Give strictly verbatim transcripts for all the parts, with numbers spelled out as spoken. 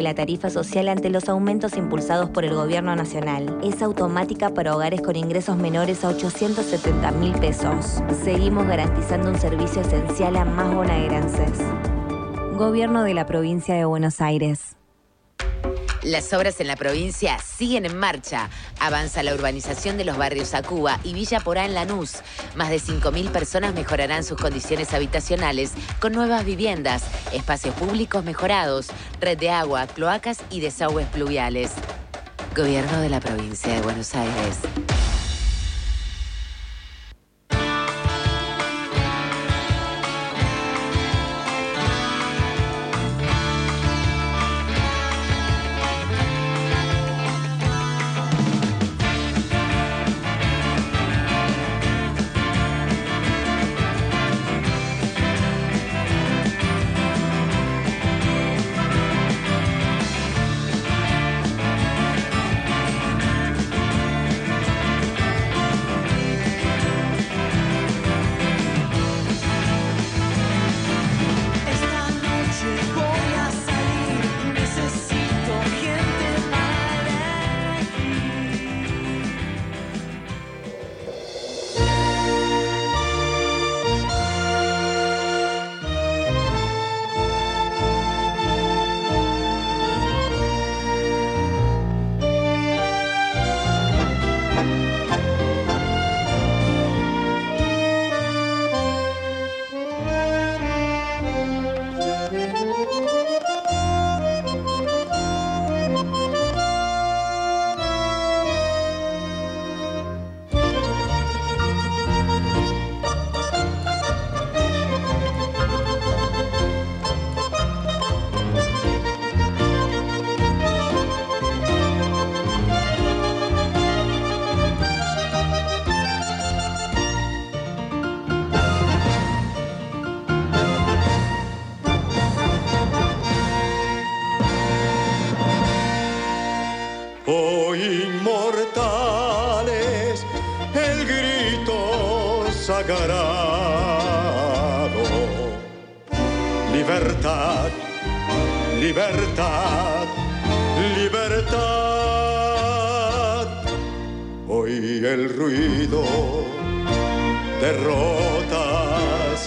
la tarifa social ante los aumentos impulsados por el gobierno nacional. Es automática para hogares con ingresos menores a ochocientos setenta mil pesos. Seguimos garantizando un servicio esencial a más bonaerenses. Gobierno de la Provincia de Buenos Aires. Las obras en la provincia siguen en marcha. Avanza la urbanización de los barrios Acuba y Villa Porá en Lanús. Más de cinco mil personas mejorarán sus condiciones habitacionales con nuevas viviendas, espacios públicos mejorados, red de agua, cloacas y desagües pluviales. Gobierno de la Provincia de Buenos Aires. Oh inmortales, el grito sagrado. Libertad, libertad, libertad. Hoy el ruido de rotas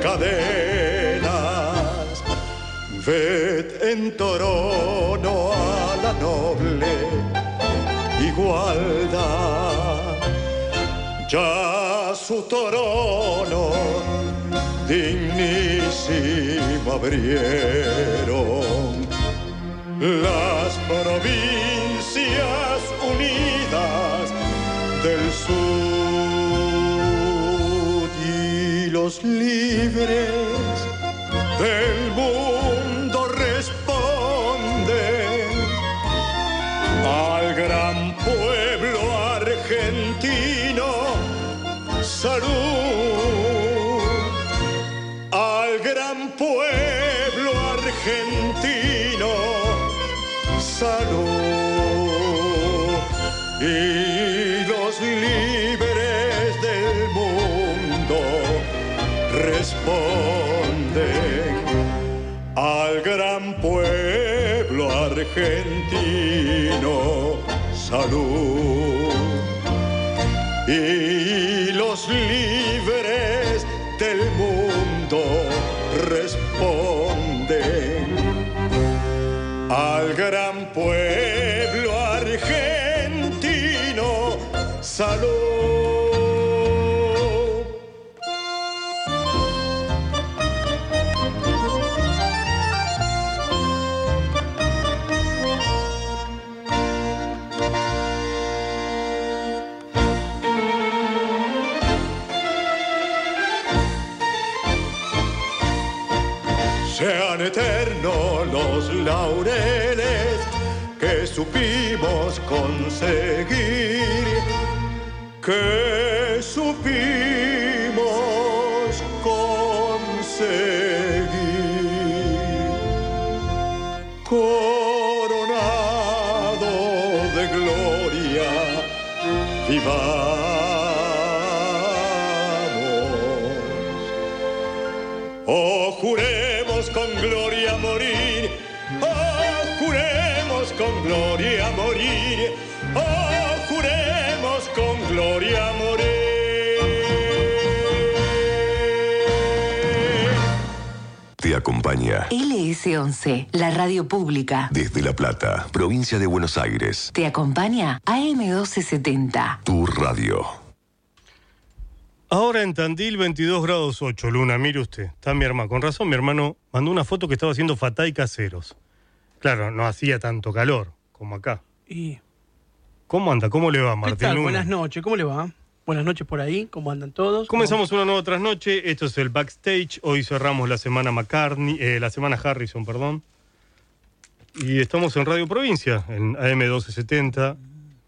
cadenas. Ved en trono a la noble igualdad. Ya su trono dignísimo abrieron las provincias unidas del sur y los libres del mundo responden al gran pueblo argentino. Salud al gran pueblo argentino. Salud y los libres del mundo responden al gran pueblo argentino. Salud y los libres del mundo responden al gran pueblo argentino. Salud. Sean eternos los laureles que supimos conseguir, que supimos conseguir. Coronado de gloria, vivamos. Oh, juremos con gloria morir, oh, juremos con gloria morir, oh, juremos con gloria morir. Te acompaña L S once, la radio pública. desde La Plata, provincia de Buenos Aires. Te acompaña A M doce setenta. Tu radio. Ahora en Tandil, veintidós grados ocho, Luna, mire usted. Está mi hermano. Con razón, mi hermano mandó una foto que estaba haciendo fatay caseros. Claro, no hacía tanto calor como acá. Y... ¿Cómo anda? ¿Cómo le va, ¿Qué Martín tal? Luna? Buenas noches, ¿cómo le va? Buenas noches por ahí, ¿cómo andan todos? Comenzamos una nueva trasnoche. Esto es el backstage. Hoy cerramos la semana McCartney, eh, la semana Harrison, perdón. Y estamos en Radio Provincia, en A M doce setenta,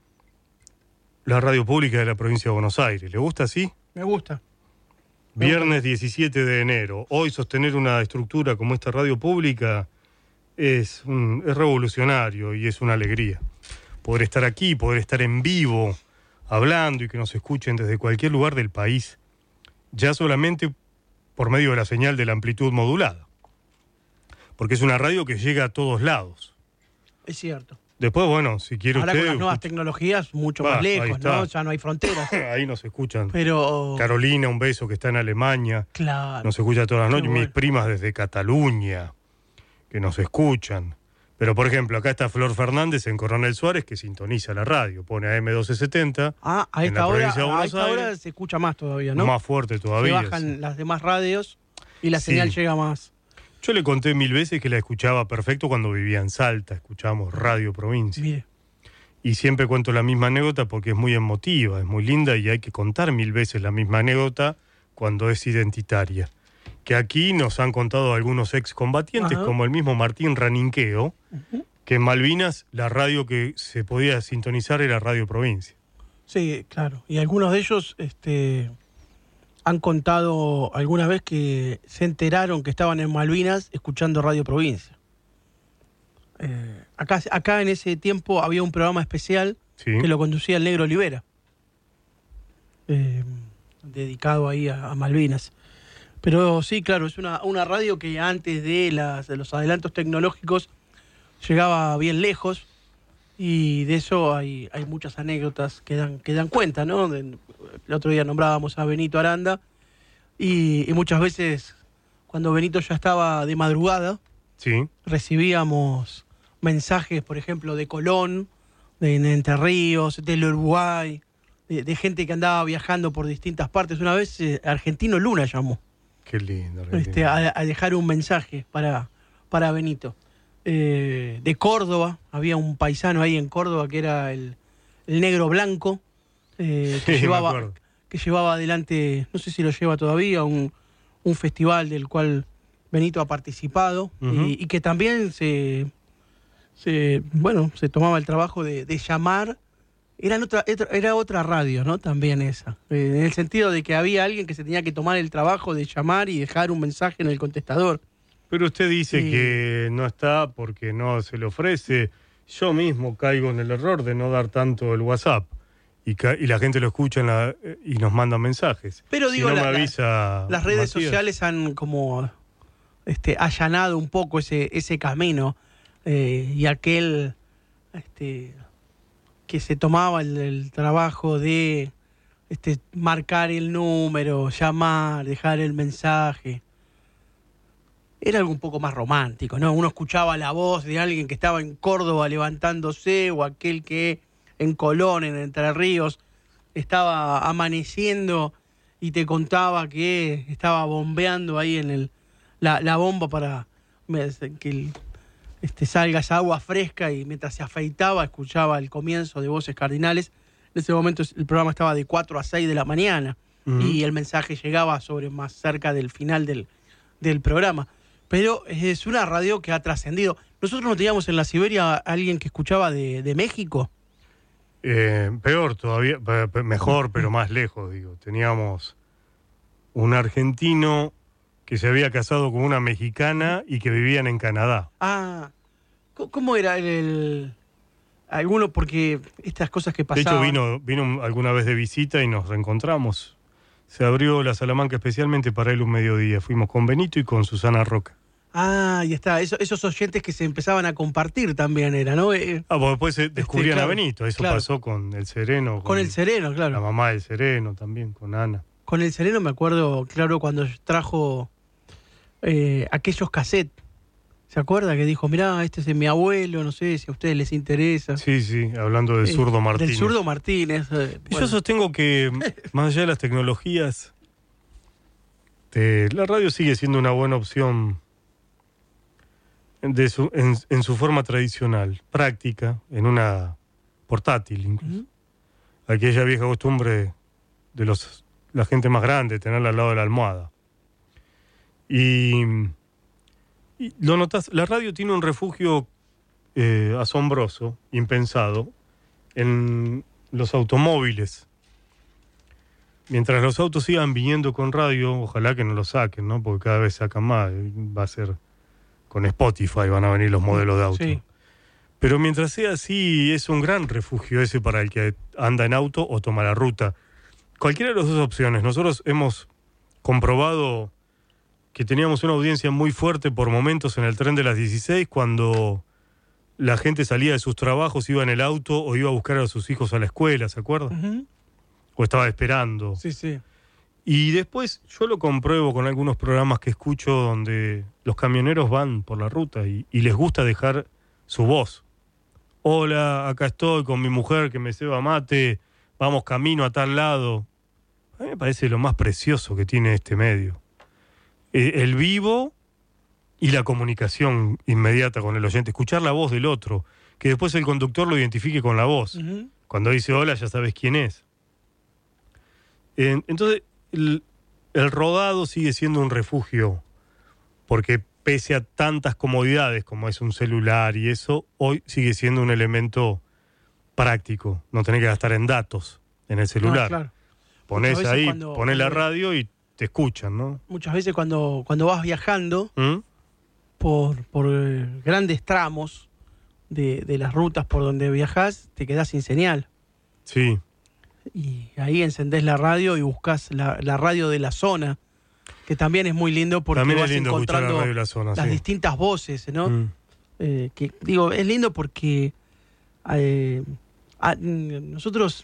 la radio pública de la provincia de Buenos Aires. ¿Le gusta así? Me gusta. Me Viernes diecisiete de enero. Hoy sostener una estructura como esta radio pública es, un, es revolucionario y es una alegría. Poder estar aquí, poder estar en vivo, hablando y que nos escuchen desde cualquier lugar del país, ya solamente por medio de la señal de la amplitud modulada. Porque es una radio que llega a todos lados. Es cierto. Después, bueno, si quiere Ahora usted... con las nuevas escucha... tecnologías, mucho Va, más ahí lejos, está. ¿no? Ya no hay fronteras. Ahí nos escuchan. Pero... Carolina, un beso, que está en Alemania. Claro. Nos escucha todas las Qué noches. bueno. Mis primas desde Cataluña, que nos escuchan. Pero, por ejemplo, acá está Flor Fernández en Coronel Suárez, que sintoniza la radio. Pone A M doce setenta. Ah, a en esta la hora, provincia de a Buenos esta hora Aires. se escucha más todavía, ¿no? Más fuerte todavía. Se bajan sí. las demás radios y la Sí. señal llega más. Yo le conté mil veces que la escuchaba perfecto cuando vivía en Salta. Escuchábamos Radio Provincia. Mire. Y siempre cuento la misma anécdota porque es muy emotiva, es muy linda y hay que contar mil veces la misma anécdota cuando es identitaria. Que aquí nos han contado algunos excombatientes, Ajá. como el mismo Martín Raninqueo, Uh-huh. que en Malvinas la radio que se podía sintonizar era Radio Provincia. Sí, claro. Y algunos de ellos este, han contado alguna vez que se enteraron que estaban en Malvinas escuchando Radio Provincia. Eh, acá, acá en ese tiempo había un programa especial Sí. que lo conducía el Negro Olivera, eh, dedicado ahí a, a Malvinas. Pero sí, claro, es una, una radio que antes de, las, de los adelantos tecnológicos llegaba bien lejos y de eso hay, hay muchas anécdotas que dan, que dan cuenta, ¿no? De- el otro día nombrábamos a Benito Aranda y, y muchas veces cuando Benito ya estaba de madrugada Sí. recibíamos mensajes, por ejemplo, de Colón, de Entre Ríos, del Uruguay, de, de gente que andaba viajando por distintas partes. Una vez eh, Argentino Luna llamó Qué lindo. Argentina. este, a, a dejar un mensaje para, para Benito. Eh, de Córdoba, había un paisano ahí en Córdoba que era el, el Negro Blanco, eh, que, Sí, me llevaba, acuerdo. que llevaba adelante, no sé si lo lleva todavía, un, un festival del cual Benito ha participado. Ujú. y, y que también se, se, bueno, se tomaba el trabajo de, de llamar. Eran otra, era- era otra radio, ¿no? También esa. Eh, en el sentido de que había alguien que se tenía que tomar el trabajo de llamar y dejar un mensaje en el contestador. Pero usted dice Sí. que no está porque no se le ofrece. Yo mismo caigo en el error de no dar tanto el WhatsApp. Y, ca- y la gente lo escucha en la- y nos manda mensajes. Pero Si digo, no la- me la- avisa las redes Matías. sociales han como este, allanado un poco ese, ese camino eh, y aquel este, que se tomaba el, el trabajo de este, marcar el número, llamar, dejar el mensaje. Era algo un poco más romántico, ¿no? Uno escuchaba la voz de alguien que estaba en Córdoba levantándose o aquel que en Colón, en Entre Ríos, estaba amaneciendo y te contaba que estaba bombeando ahí en el la, la bomba para que el, este, salga esa agua fresca y mientras se afeitaba escuchaba el comienzo de Voces Cardinales. En ese momento el programa estaba de cuatro a seis de la mañana Ujú. y el mensaje llegaba sobre más cerca del final del, del programa. Pero es una radio que ha trascendido. Nosotros no teníamos en la Siberia a alguien que escuchaba de, de México. Eh, peor todavía, pe- pe- mejor, pero más lejos, digo. Teníamos un argentino que se había casado con una mexicana y que vivían en Canadá. Ah, ¿cómo- ¿cómo era el, el- alguno? Porque estas cosas que De pasaban... hecho, vino, vino alguna vez de visita y nos reencontramos. Se abrió la Salamanca especialmente para él un mediodía. Fuimos con Benito y con Susana Roca. Ah, y está. Eso, esos oyentes que se empezaban a compartir también era, ¿no? Eh, Ah, porque después se descubrían claro, a Benito. Eso claro. pasó con el Sereno. Con, con el Sereno, La claro. mamá del Sereno también, con Ana. Con el Sereno me acuerdo, claro, cuando trajo eh, aquellos cassettes. ¿Se acuerda? Que dijo, mirá, este es de mi abuelo, no sé si a ustedes les interesa. Sí, sí, hablando del Eh, zurdo Martínez. Del zurdo Martínez. eh, Yo bueno. sostengo que, más allá de las tecnologías, eh, la radio sigue siendo una buena opción de su, en, en su forma tradicional, práctica, en una portátil incluso. Ujú. Aquella vieja costumbre de los la gente más grande, tenerla al lado de la almohada. Y, y lo notas, la radio tiene un refugio eh, asombroso, impensado, en los automóviles. Mientras los autos sigan viniendo con radio, ojalá que no lo saquen, ¿no? Porque cada vez sacan más. Va a ser con Spotify, van a venir los modelos de auto. Sí. Pero mientras sea así, es un gran refugio ese para el que anda en auto o toma la ruta. Cualquiera de las dos opciones. Nosotros hemos comprobado que teníamos una audiencia muy fuerte por momentos en el tren de las dieciséis, cuando la gente salía de sus trabajos, iba en el auto o iba a buscar a sus hijos a la escuela, ¿se acuerdan? Ujú. O estaba esperando. Sí, sí. Y después yo lo compruebo con algunos programas que escucho donde los camioneros van por la ruta y, y les gusta dejar su voz. Hola, acá estoy con mi mujer que me ceba mate, vamos camino a tal lado. A mí me parece lo más precioso que tiene este medio. Eh, el vivo y la comunicación inmediata con el oyente, escuchar la voz del otro, que después el conductor lo identifique con la voz. Ujú. Cuando dice hola ya sabes quién es. Eh, entonces, el, el rodado sigue siendo un refugio, porque pese a tantas comodidades como es un celular y eso, hoy sigue siendo un elemento práctico. No tenés que gastar en datos en el celular. Ah, claro. Ponés Muchas veces ahí, cuando- ponés la cuando- radio y te escuchan, ¿no? Muchas veces cuando, cuando vas viajando ¿Mm? por, por eh, grandes tramos de, de las rutas por donde viajas, te quedás sin señal. Sí. Y ahí encendés la radio y buscas la, la radio de la zona, que también es muy lindo porque También es vas lindo escuchar la encontrando radio de la zona, las sí. distintas voces, ¿no? Mm. Eh, que digo, es lindo porque eh, a- nosotros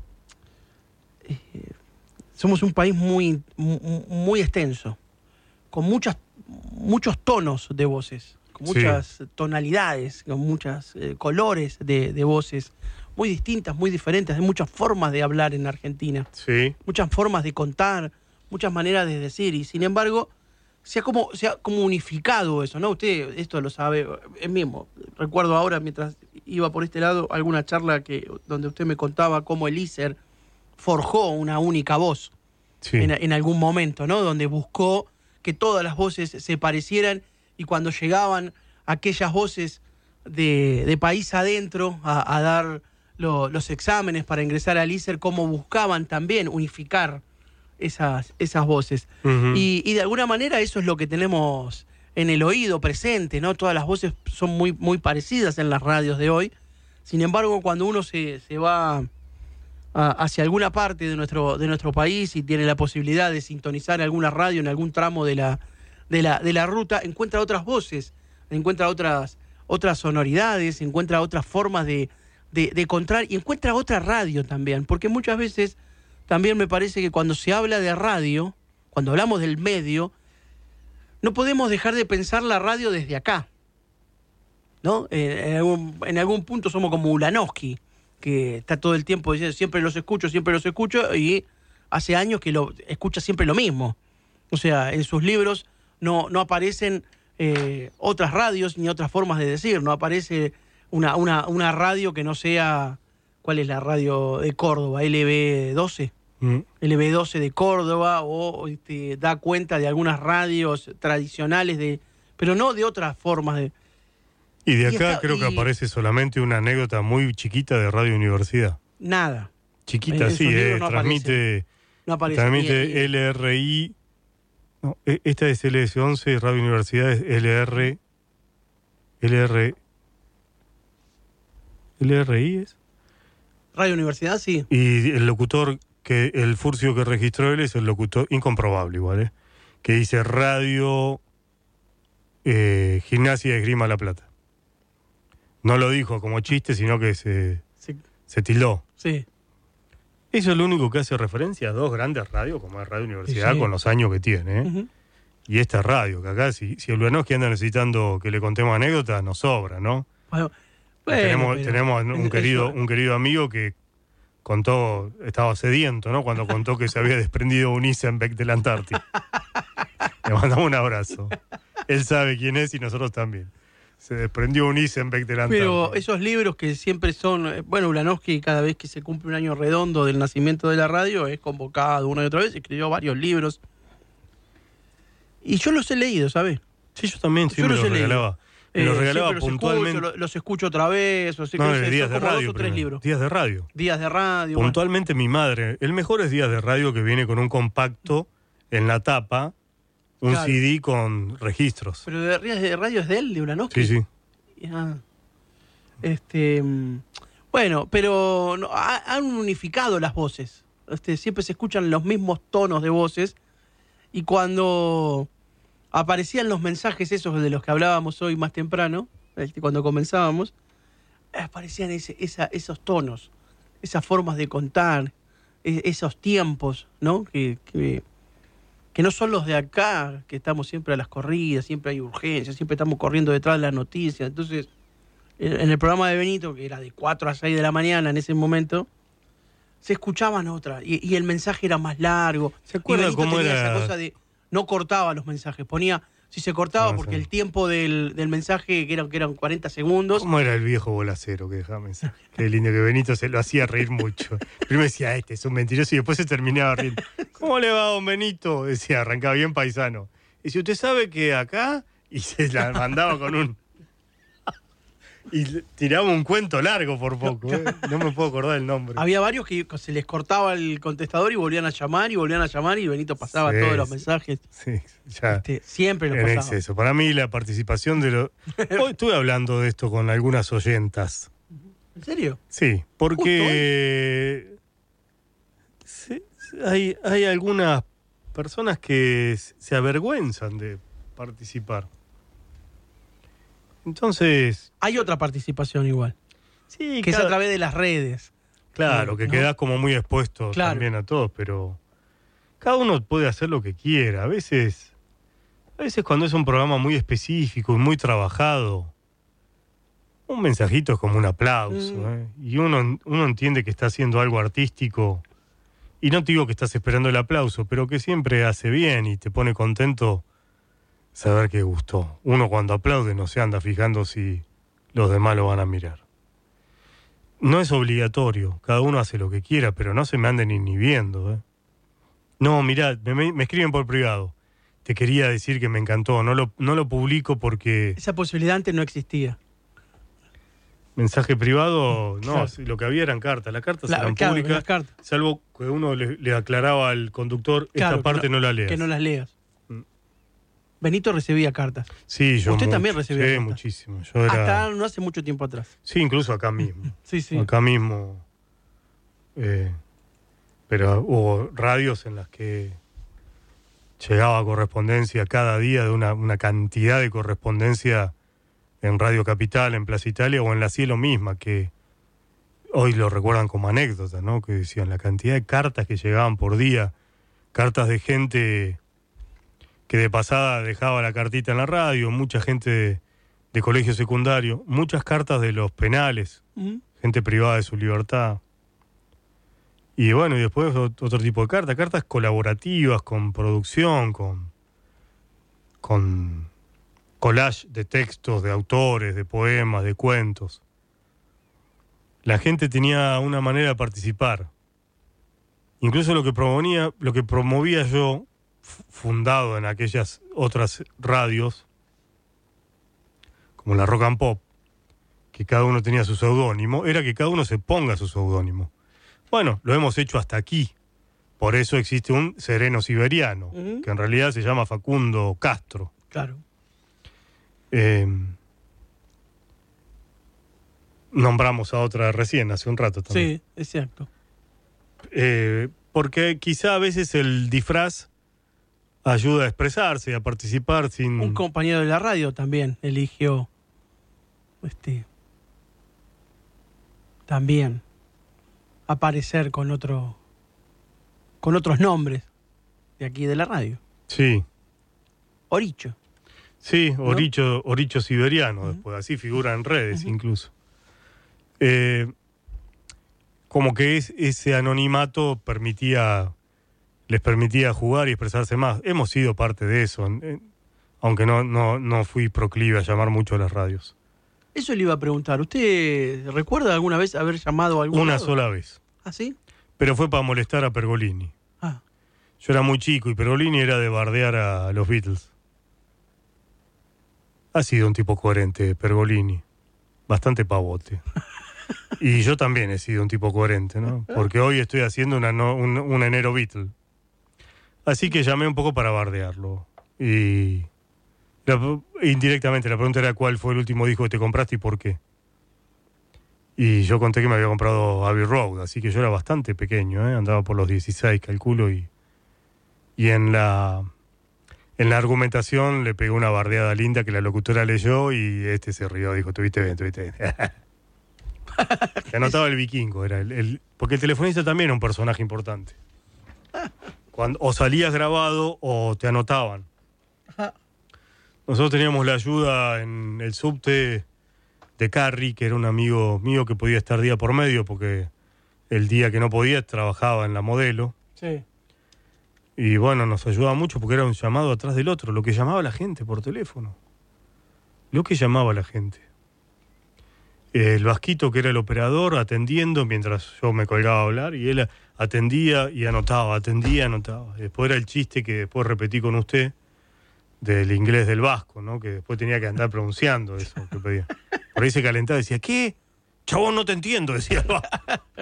eh, somos un país muy, mu- muy extenso, con muchas, muchos tonos de voces, con Sí. muchas tonalidades, con muchos colores de, de voces, muy distintas, muy diferentes. Hay muchas formas de hablar en Argentina, Sí. muchas formas de contar, muchas maneras de decir, y sin embargo se ha como, se ha como unificado eso, ¿no? Usted esto lo sabe, es mismo. Recuerdo ahora, mientras iba por este lado, alguna charla que donde usted me contaba cómo el I S E R forjó una única voz Sí. en, en algún momento, ¿no? Donde buscó que todas las voces se parecieran, y cuando llegaban aquellas voces de, de país adentro a, a dar lo- los exámenes para ingresar al I S E R, cómo buscaban también unificar esas, esas voces. Ujú. Y, y de alguna manera eso es lo que tenemos en el oído presente, ¿no? Todas las voces son muy, muy parecidas en las radios de hoy. Sin embargo, cuando uno se, se va a- hacia alguna parte de nuestro, de nuestro país y tiene la posibilidad de sintonizar alguna radio en algún tramo de la, de la, de la ruta, encuentra otras voces, encuentra otras, otras sonoridades, encuentra otras formas de, de, de encontrar, y encuentra otra radio también, porque muchas veces también me parece que cuando se habla de radio, cuando hablamos del medio, no podemos dejar de pensar la radio desde acá, ¿no? Eh, en, algún, en algún punto somos como Ulanowski, que está todo el tiempo diciendo siempre los escucho, siempre los escucho, y hace años que lo escucha siempre lo mismo. O sea, en sus libros no, no aparecen eh, otras radios ni otras formas de decir, no aparece una, una, una radio que no sea... ¿Cuál es la radio de Córdoba? L B doce. Mm. L B doce de Córdoba, o este, da cuenta de algunas radios tradicionales, de, pero no de otras formas de... Y de Y acá está- creo que y- aparece solamente una anécdota muy chiquita de Radio Universidad. Nada. Chiquita, En sí, sus libros eh, no transmite, No aparece. transmite Y- y- L R I. No, e- esta es L S once, Radio Universidad es L R. L R. L R I es. Radio Universidad, sí. Y el locutor, que el furcio que registró él es el locutor, incomprobable igual, ¿eh? Que dice Radio eh, Gimnasia y Esgrima La Plata. No lo dijo como chiste, sino que se, Sí. se tildó. Sí. Eso es lo único que hace referencia a dos grandes radios, como es Radio Universidad, Sí, sí. con los años que tiene. ¿eh? Ujú. Y esta radio, que acá, si, si el Ulanowski anda necesitando que le contemos anécdotas, nos sobra, ¿no? Bueno, bueno, tenemos pero- tenemos un es- querido, es- un querido amigo que contó, estaba sediento, ¿no? Cuando contó que se había desprendido un Isenbeck del Antártida. Le mandamos un abrazo. Él sabe quién es y nosotros también. Se desprendió un Isenbeck del Antártida. Pero esos libros que siempre son, eh, bueno, Ulanowski cada vez que se cumple un año redondo del nacimiento de la radio es convocado una y otra vez, escribió varios libros. Y yo los he leído, ¿sabes? Sí, yo también Yo siempre los los he leído. regalaba. Me los Eh, regalaba siempre los puntualmente. escucho, lo- los escucho otra vez, o sea, No, que de son días de como radio. dos o tres primero. libros. Días de radio. Días de radio. bueno. Puntualmente mi madre. El mejor es Días de Radio, que viene con un compacto en la tapa, un Claro. C D con registros. Pero de Días de radio es de él, de Ulanowski. Sí, sí. Ah. Este, mm, bueno, pero no, ha- han unificado las voces. Este, siempre se escuchan los mismos tonos de voces. Y cuando aparecían los mensajes esos de los que hablábamos hoy más temprano, este, cuando comenzábamos, aparecían ese, esa, esos tonos, esas formas de contar, e- esos tiempos, ¿no? Que, que, que no son los de acá, que estamos siempre a las corridas, siempre hay urgencias, siempre estamos corriendo detrás de las noticias. Entonces, en en el programa de Benito, que era de cuatro a seis de la mañana en ese momento, se escuchaban otras, y, y el mensaje era más largo. ¿Se acuerda Y Benito cómo tenía era? esa cosa de no cortaba los mensajes, ponía, si se cortaba, Ah, porque sí. el tiempo del, del mensaje, que eran, que eran cuarenta segundos, ¿Cómo era el viejo bolacero que dejaba mensaje? Qué lindo que Benito se lo hacía reír mucho. Primero decía, este es un mentiroso, y después se terminaba riendo. ¿Cómo le va, don Benito? Decía, arrancaba bien paisano. Y si usted sabe que acá, y se la mandaba con un... Y tiraba un cuento largo por poco. ¿eh? No me puedo acordar el nombre. había varios que se les cortaba el contestador y volvían a llamar, y volvían a llamar, y Benito pasaba Sí, todos los sí. mensajes. Sí, ya. Este, siempre lo En pasaba. exceso. Para mí la participación de los... Hoy estuve hablando de esto con algunas oyentas. ¿En serio? Sí, porque sí, sí, hay, hay algunas personas que s- se avergüenzan de participar. Entonces, Hay otra participación igual, sí, que es a cada- través de las redes. claro, que ¿no? quedás como muy expuesto Claro. también a todos, pero cada uno puede hacer lo que quiera. A veces, a veces cuando es un programa muy específico y muy trabajado, un mensajito es como un aplauso, Mm. ¿eh? Y uno, uno entiende que está haciendo algo artístico, y no te digo que estás esperando el aplauso, pero que siempre hace bien y te pone contento saber que gustó. Uno cuando aplaude no se anda fijando si los demás lo van a mirar. No es obligatorio, cada uno hace lo que quiera, pero no se me anden inhibiendo, ¿eh? No, mirá, me, me escriben por privado. Te quería decir que me encantó, no lo, no lo publico porque Esa posibilidad antes no existía. mensaje privado, no, Claro. sí, lo que había eran cartas, las cartas La- eran claro, públicas, las cartas. salvo que uno le, le aclaraba al conductor, Claro, esta que parte no, la leas. Que no las leas. Mm. Benito recibía cartas. Sí, yo Usted mucho, también recibía sí, cartas. muchísimo. Yo era, Hasta no hace mucho tiempo atrás. sí, incluso acá mismo. Sí, sí. Acá mismo. Eh, pero hubo radios en las que llegaba correspondencia cada día, de una, una cantidad de correspondencia en Radio Capital, en Plaza Italia o en la Cielo misma, que hoy lo recuerdan como anécdota, ¿no? Que decían la cantidad de cartas que llegaban por día, cartas de gente que de pasada dejaba la cartita en la radio, mucha gente de, de colegio secundario, muchas cartas de los penales, Mm. gente privada de su libertad. Y bueno, y después ot- otro tipo de cartas, cartas colaborativas, con producción, con, con collage de textos, de autores, de poemas, de cuentos. La gente tenía una manera de participar. Incluso lo que promovía, lo que promovía yo, f- fundado en aquellas otras radios, como la Rock and Pop, que cada uno tenía su seudónimo, era que cada uno se ponga su seudónimo. Bueno, lo hemos hecho hasta aquí. Por eso existe un sereno siberiano, Ujú. que en realidad se llama Facundo Castro. Claro. Eh, nombramos a otra recién, hace un rato también. Sí, es cierto. Eh, porque quizá a veces el disfraz ayuda a expresarse, a participar sin... Un compañero de la radio también eligió este también aparecer con otro con otros nombres de aquí de la radio. Sí. Oricho. Sí, ¿no? Oricho, Oricho siberiano, Uh-huh. después, así figura en redes Uh-huh. incluso. Eh, como que es, ese anonimato permitía, les permitía jugar y expresarse más. Hemos sido parte de eso, en- en- aunque no, no, no fui proclive a llamar mucho a las radios. Eso le iba a preguntar. ¿Usted recuerda alguna vez haber llamado a algún Una lado? sola vez. ¿Ah, sí? Pero fue para molestar a Pergolini. Ah, Yo era muy chico y Pergolini era de bardear a los Beatles. Ha sido un tipo coherente, Pergolini. Bastante pavote. Y yo también he sido un tipo coherente, ¿no? Porque hoy estoy haciendo una no- un, un enero Beatle. Así que llamé un poco para bardearlo. Y la- indirectamente la pregunta era cuál fue el último disco que te compraste y por qué. Y yo conté que me había comprado Abbey Road, así que yo era bastante pequeño, ¿eh? Andaba por los dieciséis, calculo, y, y en la en la argumentación le pegó una bardeada linda que la locutora leyó y este se rió, dijo, tuviste bien, tuviste bien. Se anotaba el vikingo, era el, el- porque el telefonista también era un personaje importante. Cuando, o salías grabado o te anotaban. Nosotros teníamos la ayuda en el subte de Carrie, que era un amigo mío que podía estar día por medio, porque el día que no podía trabajaba en la Modelo. sí. Y bueno, nos ayudaba mucho porque era un llamado atrás del otro, lo que llamaba la gente por teléfono. Lo que llamaba la gente. El Vasquito, que era el operador, atendiendo mientras yo me colgaba a hablar, y él atendía y anotaba, atendía y anotaba. Después era el chiste que después repetí con usted, del inglés del vasco, ¿no? Que después tenía que andar pronunciando eso que pedía. Por ahí se calentaba y decía, ¿qué? Chabón, no te entiendo, decía el vasco.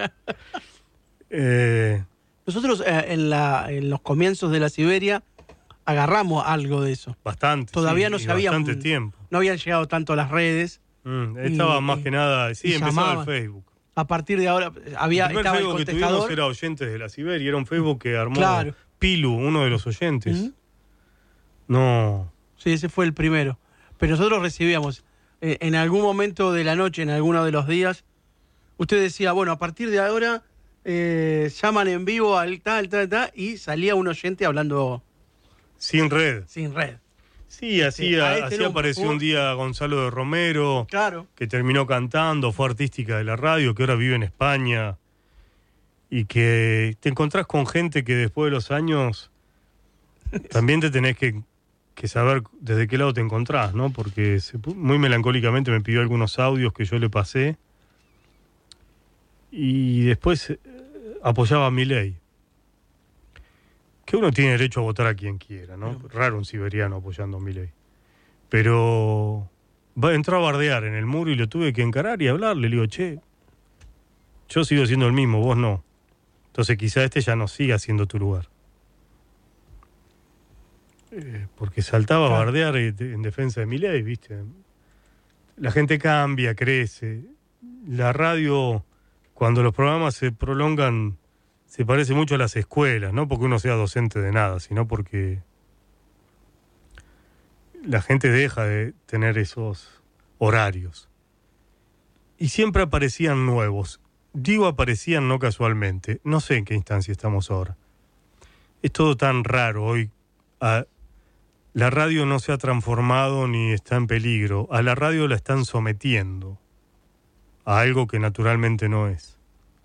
Eh, Nosotros eh, en, la, en los comienzos de la Siberia agarramos algo de eso. bastante. Todavía sí, no y sabíamos. bastante tiempo. No habían llegado tanto las redes. Mm, estaba Y- más que nada, sí, y empezaba llamaban. el Facebook. A partir de ahora había el primer estaba el Facebook que tuvimos contestador. era Oyentes de la Siberia, era un Facebook que armó Claro. Pilu, uno de los oyentes. Ujú. No, Sí, ese fue el primero. Pero nosotros recibíamos eh, en algún momento de la noche, en alguno de los días, usted decía, bueno, a partir de ahora eh, llaman en vivo al tal, tal, tal, y salía un oyente hablando sin red. sin red. Sí, así, Sí, a a- este así no, apareció hubo- un día Gonzalo de Romero, Claro. que terminó cantando, fue artística de la radio, que ahora vive en España, y que te encontrás con gente que después de los años también te tenés que, que saber desde qué lado te encontrás, ¿no? Porque se pu- muy melancólicamente me pidió algunos audios que yo le pasé, y después eh, apoyaba a Milei. Que uno tiene derecho a votar a quien quiera, ¿no? Raro un siberiano apoyando a Milei. Pero va, entró a bardear en el muro y lo tuve que encarar y hablarle. Le digo, che, yo sigo siendo el mismo, vos no. Entonces quizá este ya no siga siendo tu lugar. Eh, porque saltaba Claro. a bardear eh, de- en defensa de Milei, ¿viste? La gente cambia, crece. La radio, cuando los programas se prolongan, se parece mucho a las escuelas, no porque uno sea docente de nada, sino porque la gente deja de tener esos horarios. Y siempre aparecían nuevos. Digo aparecían no casualmente. No sé en qué instancia estamos ahora. Es todo tan raro hoy. Ah, la radio no se ha transformado ni está en peligro. A la radio la están sometiendo a algo que naturalmente no es.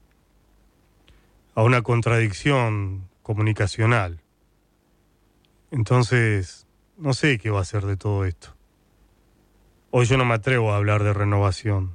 A una contradicción comunicacional. Entonces, no sé qué va a ser de todo esto. Hoy yo no me atrevo a hablar de renovación.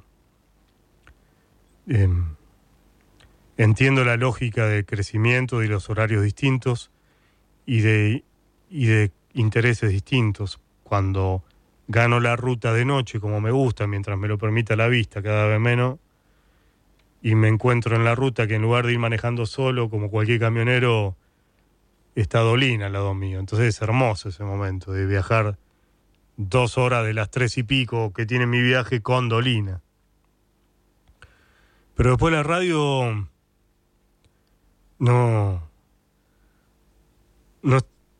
Eh, entiendo la lógica de crecimiento y los horarios distintos y de, y de intereses distintos. Cuando gano la ruta de noche como me gusta, mientras me lo permita la vista, cada vez menos, y me encuentro en la ruta que en lugar de ir manejando solo, como cualquier camionero, está Dolina al lado mío. Entonces es hermoso ese momento de viajar dos horas de las tres y pico que tiene mi viaje con Dolina. Pero después la radio no, no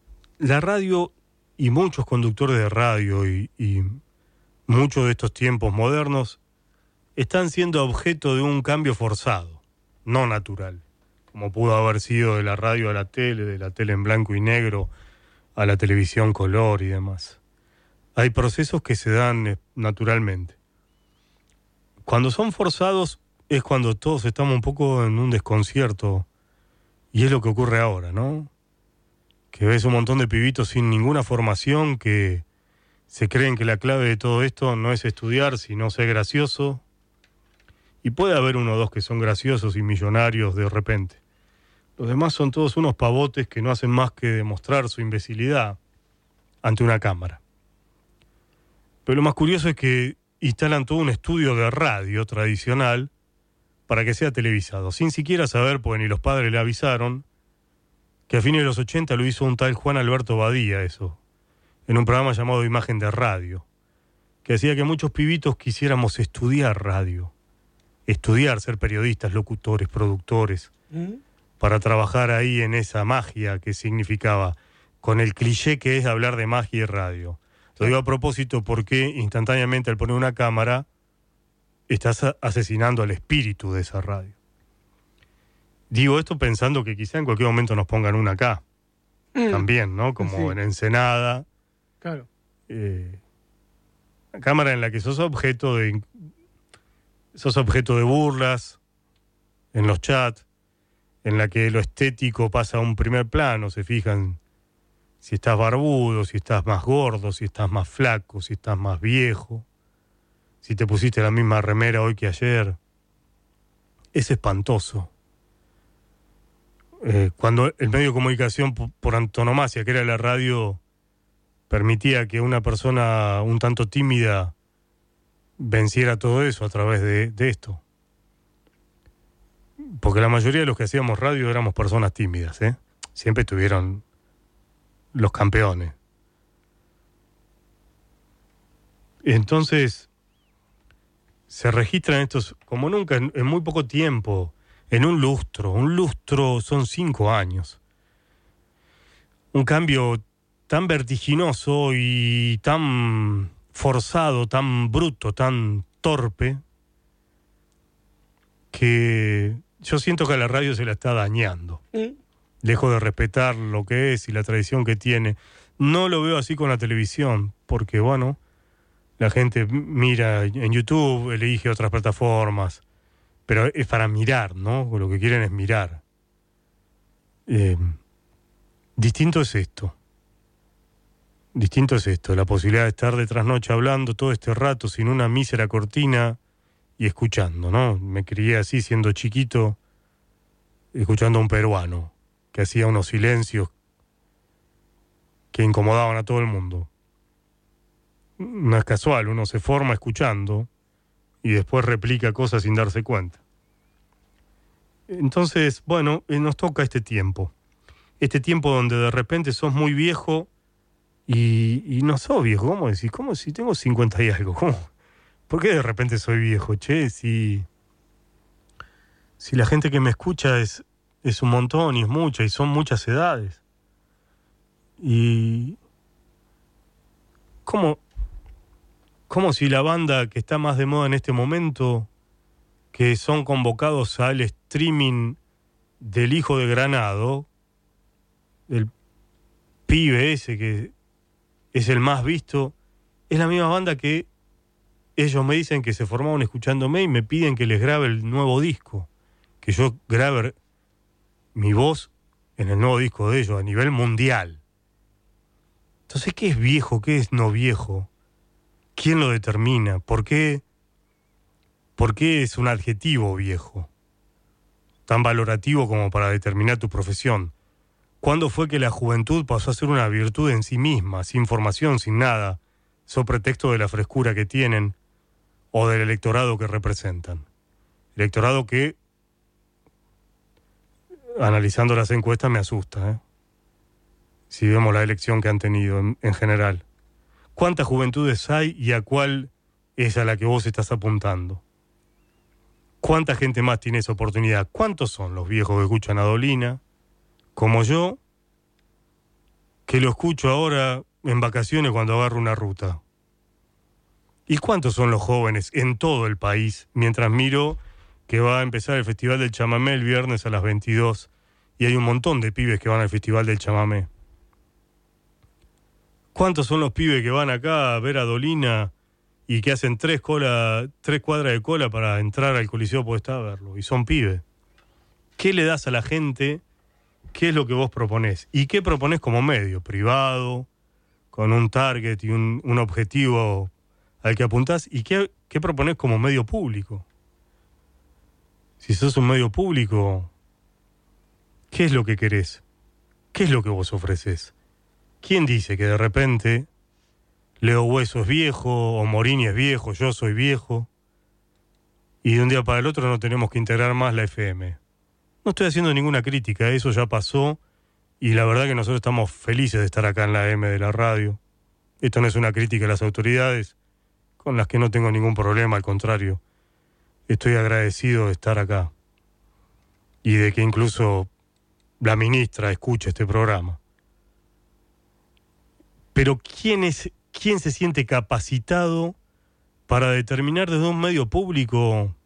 la radio y muchos conductores de radio y, y muchos de estos tiempos modernos están siendo objeto de un cambio forzado, no natural, como pudo haber sido de la radio a la tele, de la tele en blanco y negro a la televisión color y demás. Hay procesos que se dan naturalmente. Cuando son forzados es cuando todos estamos un poco en un desconcierto, y es lo que ocurre ahora, ¿no? Que ves un montón de pibitos sin ninguna formación que se creen que la clave de todo esto no es estudiar, sino ser gracioso. Y puede haber uno o dos que son graciosos y millonarios de repente. Los demás son todos unos pavotes que no hacen más que demostrar su imbecilidad ante una cámara. Pero lo más curioso es que instalan todo un estudio de radio tradicional para que sea televisado, sin siquiera saber, porque ni los padres le avisaron, que a fines de los ochenta lo hizo un tal Juan Alberto Badía eso, en un programa llamado Imagen de Radio, que hacía que muchos pibitos quisiéramos estudiar radio, estudiar, ser periodistas, locutores, productores, ¿Mm? para trabajar ahí en esa magia que significaba, con el cliché que es hablar de magia y radio. Lo digo a propósito porque instantáneamente al poner una cámara estás asesinando al espíritu de esa radio. Digo esto pensando que quizá en cualquier momento nos pongan una acá. Mm. También, ¿no? Como sí. en Ensenada. Claro. Eh, una cámara en la que sos objeto de sos objeto de burlas en los chats, en la que lo estético pasa a un primer plano, se fijan si estás barbudo, si estás más gordo, si estás más flaco, si estás más viejo, si te pusiste la misma remera hoy que ayer. Es espantoso. Eh, cuando el medio de comunicación por, por antonomasia, que era la radio, permitía que una persona un tanto tímida venciera todo eso a través de, de esto. Porque la mayoría de los que hacíamos radio éramos personas tímidas, ¿eh? Siempre estuvieron los campeones. Entonces, se registran estos, como nunca, en, en muy poco tiempo, en un lustro. Un lustro son cinco años. Un cambio tan vertiginoso y tan forzado, tan bruto, tan torpe, que yo siento que a la radio se la está dañando. ¿Mm? Lejos de respetar lo que es y la tradición que tiene. No lo veo así con la televisión, porque, bueno, la gente mira en YouTube, elige otras plataformas, pero es para mirar, ¿no? Lo que quieren es mirar. Eh, distinto es esto. Distinto es esto, la posibilidad de estar de trasnoche hablando todo este rato sin una mísera cortina y escuchando, ¿no? Me crié así siendo chiquito, escuchando a un peruano que hacía unos silencios que incomodaban a todo el mundo. No es casual, uno se forma escuchando y después replica cosas sin darse cuenta. Entonces, bueno, nos toca este tiempo. Este tiempo donde de repente sos muy viejo y, y no sos viejo. ¿Cómo decís? ¿Cómo si tengo cincuenta y algo? ¿Cómo? ¿Por qué de repente soy viejo? Che, si, si la gente que me escucha es, es un montón y es mucha y son muchas edades. Y ¿cómo, cómo si la banda que está más de moda en este momento, que son convocados al streaming del Hijo de Granado, del pibe ese que es el más visto, es la misma banda que ellos me dicen que se formaron escuchándome y me piden que les grabe el nuevo disco, que yo grabe mi voz en el nuevo disco de ellos a nivel mundial. Entonces, ¿qué es viejo? ¿Qué es no viejo? ¿Quién lo determina? ¿Por qué, por qué es un adjetivo viejo? Tan valorativo como para determinar tu profesión. ¿Cuándo fue que la juventud pasó a ser una virtud en sí misma, sin formación, sin nada, so pretexto de la frescura que tienen o del electorado que representan? Electorado que, analizando las encuestas, me asusta, ¿eh? Si vemos la elección que han tenido en, en general. ¿Cuántas juventudes hay y a cuál es a la que vos estás apuntando? ¿Cuánta gente más tiene esa oportunidad? ¿Cuántos son los viejos que escuchan a Dolina, como yo, que lo escucho ahora en vacaciones cuando agarro una ruta. ¿Y cuántos son los jóvenes en todo el país mientras miro que va a empezar el Festival del Chamamé el viernes a las veintidós y hay un montón de pibes que van al Festival del Chamamé? ¿Cuántos son los pibes que van acá a ver a Dolina y que hacen tres, cola, tres cuadras de cola para entrar al Coliseo Podestá a verlo? Y son pibes. ¿Qué le das a la gente? ¿Qué es lo que vos proponés? ¿Y qué proponés como medio? Privado, con un target y un, un objetivo al que apuntás. ¿Y qué, qué proponés como medio público? Si sos un medio público, ¿qué es lo que querés? ¿Qué es lo que vos ofrecés? ¿Quién dice que de repente Leo Hueso es viejo o Morini es viejo, yo soy viejo y de un día para el otro no tenemos que integrar más la F M? No estoy haciendo ninguna crítica, eso ya pasó y la verdad que nosotros estamos felices de estar acá en la M de la radio. Esto no es una crítica a las autoridades, con las que no tengo ningún problema, al contrario. Estoy agradecido de estar acá y de que incluso la ministra escuche este programa. Pero ¿quién es, quién se siente capacitado para determinar desde un medio público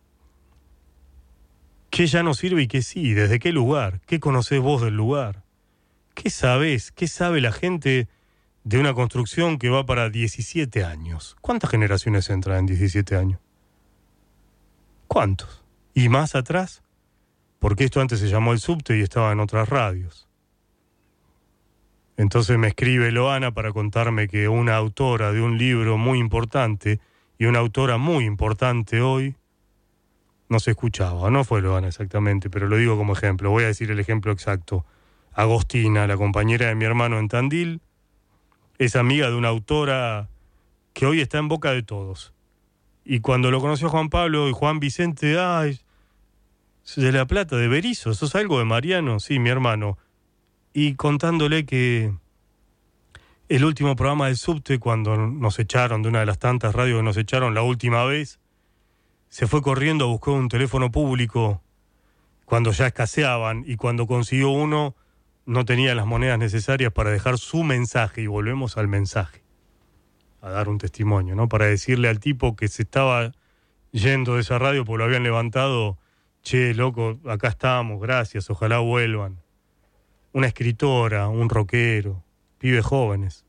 qué ya no sirve y qué sí? ¿Desde qué lugar? ¿Qué conocés vos del lugar? ¿Qué sabés? ¿Qué sabe la gente de una construcción que va para diecisiete años? ¿Cuántas generaciones entran en diecisiete años? ¿Cuántos? ¿Y más atrás? Porque esto antes se llamó el subte y estaba en otras radios. Entonces me escribe Loana para contarme que una autora de un libro muy importante y una autora muy importante hoy no se escuchaba. No fue Loana exactamente, pero lo digo como ejemplo. Voy a decir el ejemplo exacto. Agostina, la compañera de mi hermano en Tandil, es amiga de una autora que hoy está en boca de todos. Y cuando lo conoció Juan Pablo y Juan Vicente, ay, de La Plata, de Berizo, ¿sos algo de Mariano? Sí, mi hermano. Y contándole que el último programa del subte, cuando nos echaron de una de las tantas radios que nos echaron la última vez, se fue corriendo a buscar un teléfono público cuando ya escaseaban y cuando consiguió uno no tenía las monedas necesarias para dejar su mensaje, y volvemos al mensaje, a dar un testimonio, ¿no? Para decirle al tipo que se estaba yendo de esa radio porque lo habían levantado, che, loco, acá estamos, gracias, ojalá vuelvan. Una escritora, un rockero, pibes jóvenes.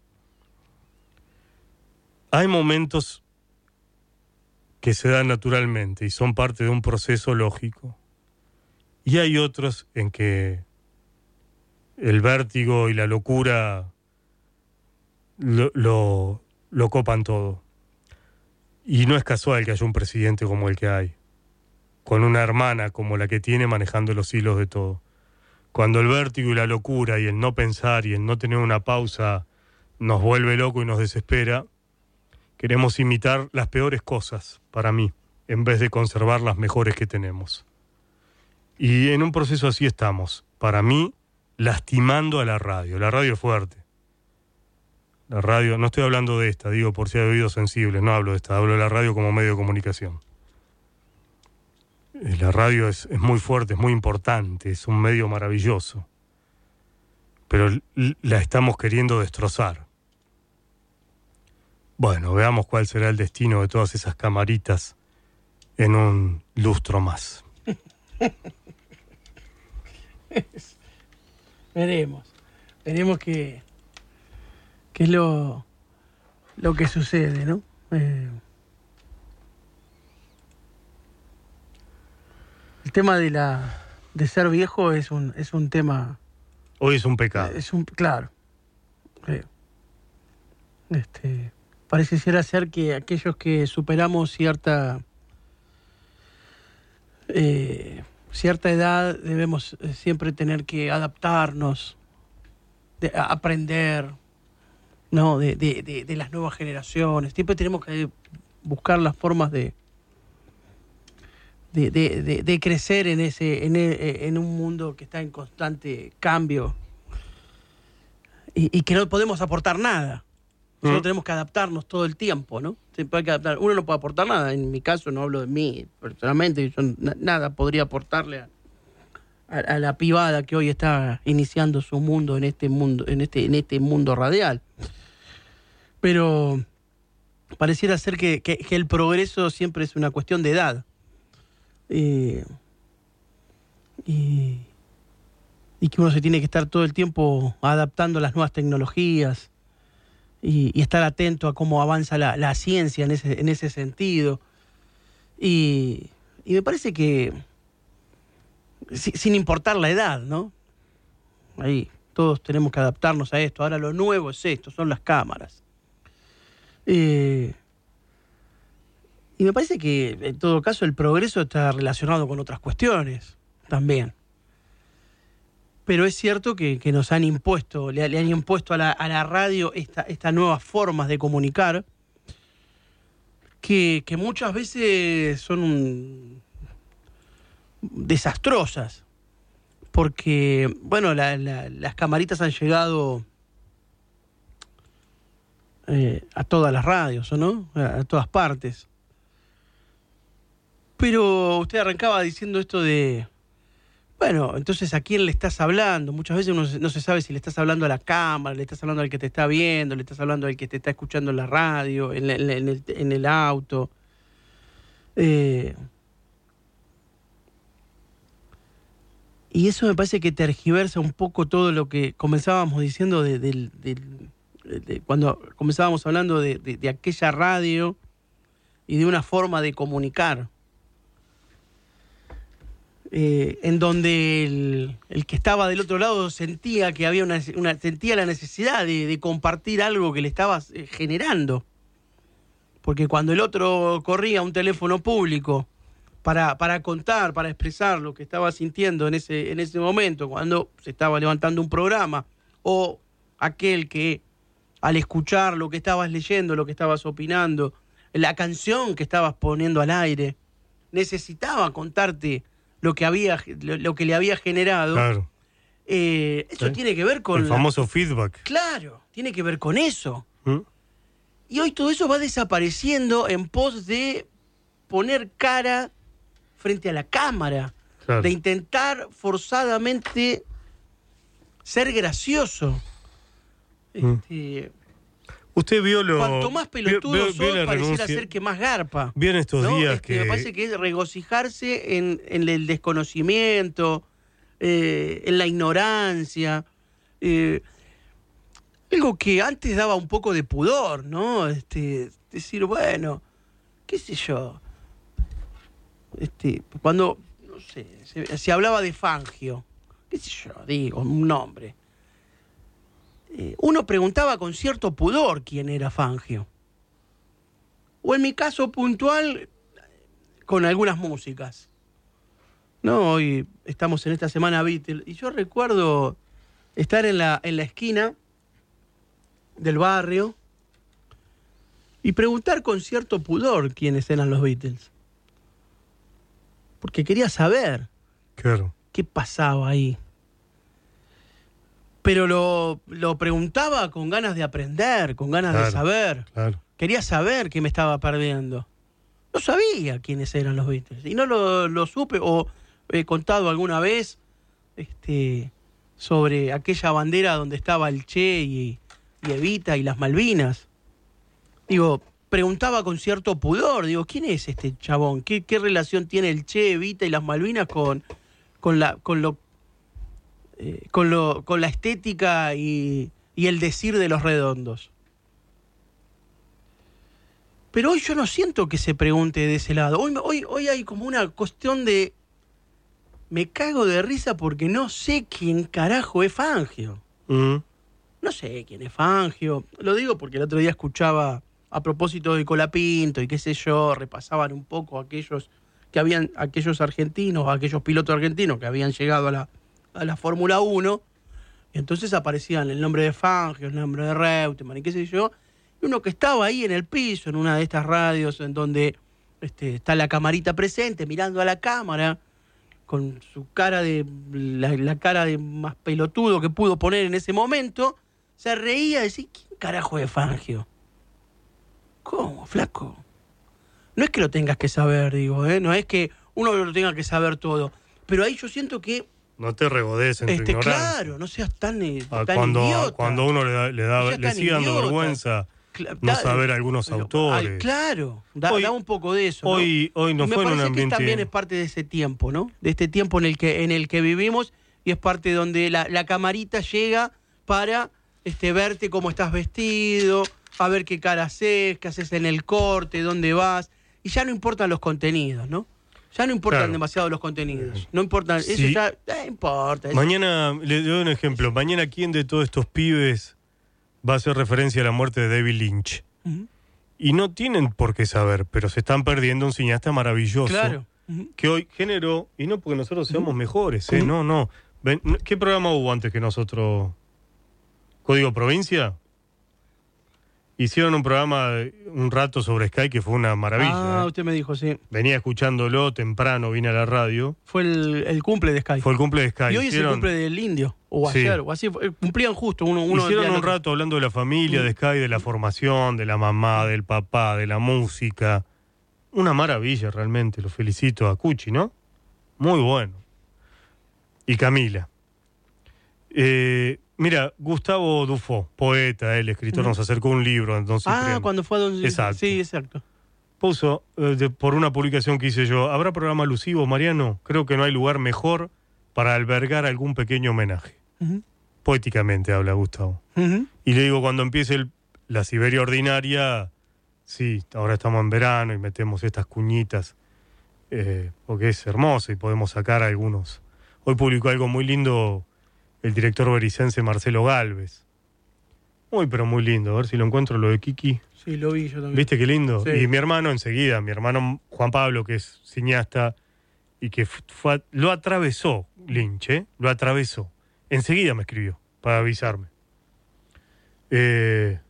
Hay momentos que se dan naturalmente y son parte de un proceso lógico. Y hay otros en que el vértigo y la locura lo, lo, lo copan todo. Y no es casual que haya un presidente como el que hay, con una hermana como la que tiene manejando los hilos de todo. Cuando el vértigo y la locura y el no pensar y el no tener una pausa nos vuelve loco y nos desespera, queremos imitar las peores cosas, para mí, en vez de conservar las mejores que tenemos. Y en un proceso así estamos, para mí, lastimando a la radio. La radio es fuerte. La radio, no estoy hablando de esta, digo por si hay oídos sensibles, no hablo de esta, hablo de la radio como medio de comunicación. La radio es, es muy fuerte, es muy importante, es un medio maravilloso, pero la estamos queriendo destrozar. Bueno, veamos cuál será el destino de todas esas camaritas en un lustro más. Veremos, veremos qué, qué es lo, lo que sucede, ¿no? Eh... El tema de la de ser viejo es un es un tema. Hoy es un pecado. Es un claro. Creo. Este pareciera ser que aquellos que superamos cierta eh, cierta edad debemos siempre tener que adaptarnos, de, a aprender, no, de, de, de, de las nuevas generaciones. Siempre tenemos que buscar las formas de De, de, de, de crecer en ese en, el, en un mundo que está en constante cambio y, y que no podemos aportar nada. Nosotros ¿Mm? tenemos que adaptarnos todo el tiempo, ¿no? Siempre hay que adaptar. Uno no puede aportar nada. En mi caso, no hablo de mí personalmente, yo n- nada podría aportarle a, a, a la pibada que hoy está iniciando su mundo en este mundo, en este, en este mundo radial. Pero pareciera ser que, que, que el progreso siempre es una cuestión de edad. Eh, y, y que uno se tiene que estar todo el tiempo adaptando a las nuevas tecnologías y, y estar atento a cómo avanza la, la ciencia en ese, en ese sentido. Y, y me parece que, si, sin importar la edad, ¿no? Ahí todos tenemos que adaptarnos a esto. Ahora lo nuevo es esto, son las cámaras. Eh, y me parece que, en todo caso, el progreso está relacionado con otras cuestiones también. Pero es cierto que, que nos han impuesto, le, le han impuesto a la, a la radio esta, estas nuevas formas de comunicar que, que muchas veces son un, desastrosas. Porque, bueno, la, la, las camaritas han llegado eh, a todas las radios, ¿no? A, a todas partes. Pero usted arrancaba diciendo esto de... Bueno, entonces, ¿a quién le estás hablando? Muchas veces uno no se sabe si le estás hablando a la cámara, le estás hablando al que te está viendo, le estás hablando al que te está escuchando en la radio, en, en, en, el, en el auto. Eh... Y eso me parece que tergiversa un poco todo lo que comenzábamos diciendo de, de, de, de, de cuando comenzábamos hablando de, de, de aquella radio y de una forma de comunicar. Eh, en donde el, el que estaba del otro lado sentía que había una, una sentía la necesidad de, de compartir algo que le estabas eh, generando. Porque cuando el otro corría a un teléfono público para, para contar, para expresar lo que estaba sintiendo en ese, en ese momento, cuando se estaba levantando un programa, o aquel que al escuchar lo que estabas leyendo, lo que estabas opinando, la canción que estabas poniendo al aire, necesitaba contarte lo que había, lo, lo que le había generado. Claro. Eh, eso ¿Sí? tiene que ver con... El famoso la... feedback. Claro, tiene que ver con eso. ¿Mm? Y hoy todo eso va desapareciendo en pos de poner cara frente a la cámara, claro, de intentar forzadamente ser gracioso. ¿Mm? Este, Usted vio lo... Cuanto más pelotudo vio, vio, sos, vio pareciera renuncia. ser que más garpa. Bien estos ¿no? días este, que... Me parece que es regocijarse en, en el desconocimiento, eh, en la ignorancia. Eh, algo que antes daba un poco de pudor, ¿no? Este, decir, bueno, qué sé yo. Este, cuando, no sé, se, se hablaba de Fangio, qué sé yo, digo, un nombre. Eh, uno preguntaba con cierto pudor quién era Fangio. O en mi caso puntual, con algunas músicas. No, hoy estamos en esta semana Beatles, y yo recuerdo estar en la, en la esquina del barrio y preguntar con cierto pudor quiénes eran los Beatles. Porque quería saber claro. qué pasaba ahí. Pero lo, lo preguntaba con ganas de aprender, con ganas claro, de saber. Claro. Quería saber qué me estaba perdiendo. No sabía quiénes eran los Beatles. Y no lo, lo supe, o he contado alguna vez este, sobre aquella bandera donde estaba el Che y, y Evita y las Malvinas. Digo, preguntaba con cierto pudor, digo, ¿quién es este chabón? ¿Qué, qué relación tiene el Che, Evita y las Malvinas con, con, la, con lo... Eh, con, lo, con la estética y, y el decir de los Redondos? Pero hoy yo no siento que se pregunte de ese lado. Hoy, hoy, hoy hay como una cuestión de... Me cago de risa porque no sé quién carajo es Fangio. Uh-huh. No sé quién es Fangio. Lo digo porque el otro día escuchaba, a propósito de Colapinto y qué sé yo, repasaban un poco aquellos que habían, aquellos argentinos, aquellos pilotos argentinos que habían llegado a la a la Fórmula uno, y entonces aparecían el nombre de Fangio, el nombre de Reutemann y qué sé yo, y uno que estaba ahí en el piso, en una de estas radios en donde este, está la camarita presente, mirando a la cámara, con su cara de, la, la cara de más pelotudo que pudo poner en ese momento, se reía y decía, ¿quién carajo es Fangio? ¿Cómo, flaco? No es que lo tengas que saber, digo, ¿eh? No es que uno lo tenga que saber todo, pero ahí yo siento que No te regodes en tu Este, ignorancia. claro, no seas tan, eh, Ah, tan cuando, idiota. cuando uno le, da, le, da, No seas le tan sigue dando idiota. vergüenza Cla- no da- saber algunos pero, autores. ay, claro, da, Hoy- da un poco de eso. ¿no? Hoy, hoy no Y me fue en un parece ambiente... que también es parte de ese tiempo, ¿no? De este tiempo en el que, en el que vivimos y es parte donde la, la camarita llega para este, verte cómo estás vestido, a ver qué cara haces, qué haces en el corte, dónde vas. Y ya no importan los contenidos, ¿no? Ya no importan Claro. demasiado los contenidos. No importan, eso Sí. ya eh, importa. eso- Mañana, le doy un ejemplo. Mañana, ¿quién de todos estos pibes va a hacer referencia a la muerte de David Lynch? Ujú. Y no tienen por qué saber, pero se están perdiendo un cineasta maravilloso. Claro. Ujú. Que hoy generó, y no porque nosotros seamos mejores, ¿eh? Ujú. No, no. Ven, ¿qué programa hubo antes que nosotros? ¿Código Provincia? Hicieron un programa un rato sobre Sky que fue una maravilla. Ah, ¿eh? usted me dijo, sí. Venía escuchándolo temprano, vine a la radio. Fue el, el cumple de Sky. Fue el cumple de Sky. y hoy es el Hicieron- cumple del indio. O Sí. ayer, o así. fue- Cumplían justo uno. uno Hicieron día al un otro. rato hablando de la familia, de Sky, de la formación, de la mamá, del papá, de la música. Una maravilla realmente, lo felicito a Cuchi, ¿no? Muy bueno. Y Camila. Eh, mira, Gustavo Dufo, poeta, el escritor, Ujú. nos acercó un libro en Don Ah, Cipriano. cuando fue a Don Exacto. Sí, exacto. Puso, eh, de- por una publicación que hice yo, ¿habrá programa alusivo, Mariano? Creo que no hay lugar mejor para albergar algún pequeño homenaje. Ujú, Poéticamente habla Gustavo. ujú. Y le digo, cuando empiece el- la Siberia ordinaria, sí, ahora estamos en verano y metemos estas cuñitas, eh, porque es hermoso y podemos sacar algunos. Hoy publicó algo muy lindo el director bericense Marcelo Gálvez. Muy, pero muy lindo. A ver si lo encuentro, lo de Kiki. Sí, lo vi yo también. ¿Viste qué lindo? Sí. Y mi hermano enseguida, mi hermano Juan Pablo, que es cineasta, y que fu- fue a- lo atravesó Lynch, ¿eh? Lo atravesó. Enseguida me escribió para avisarme. Eh,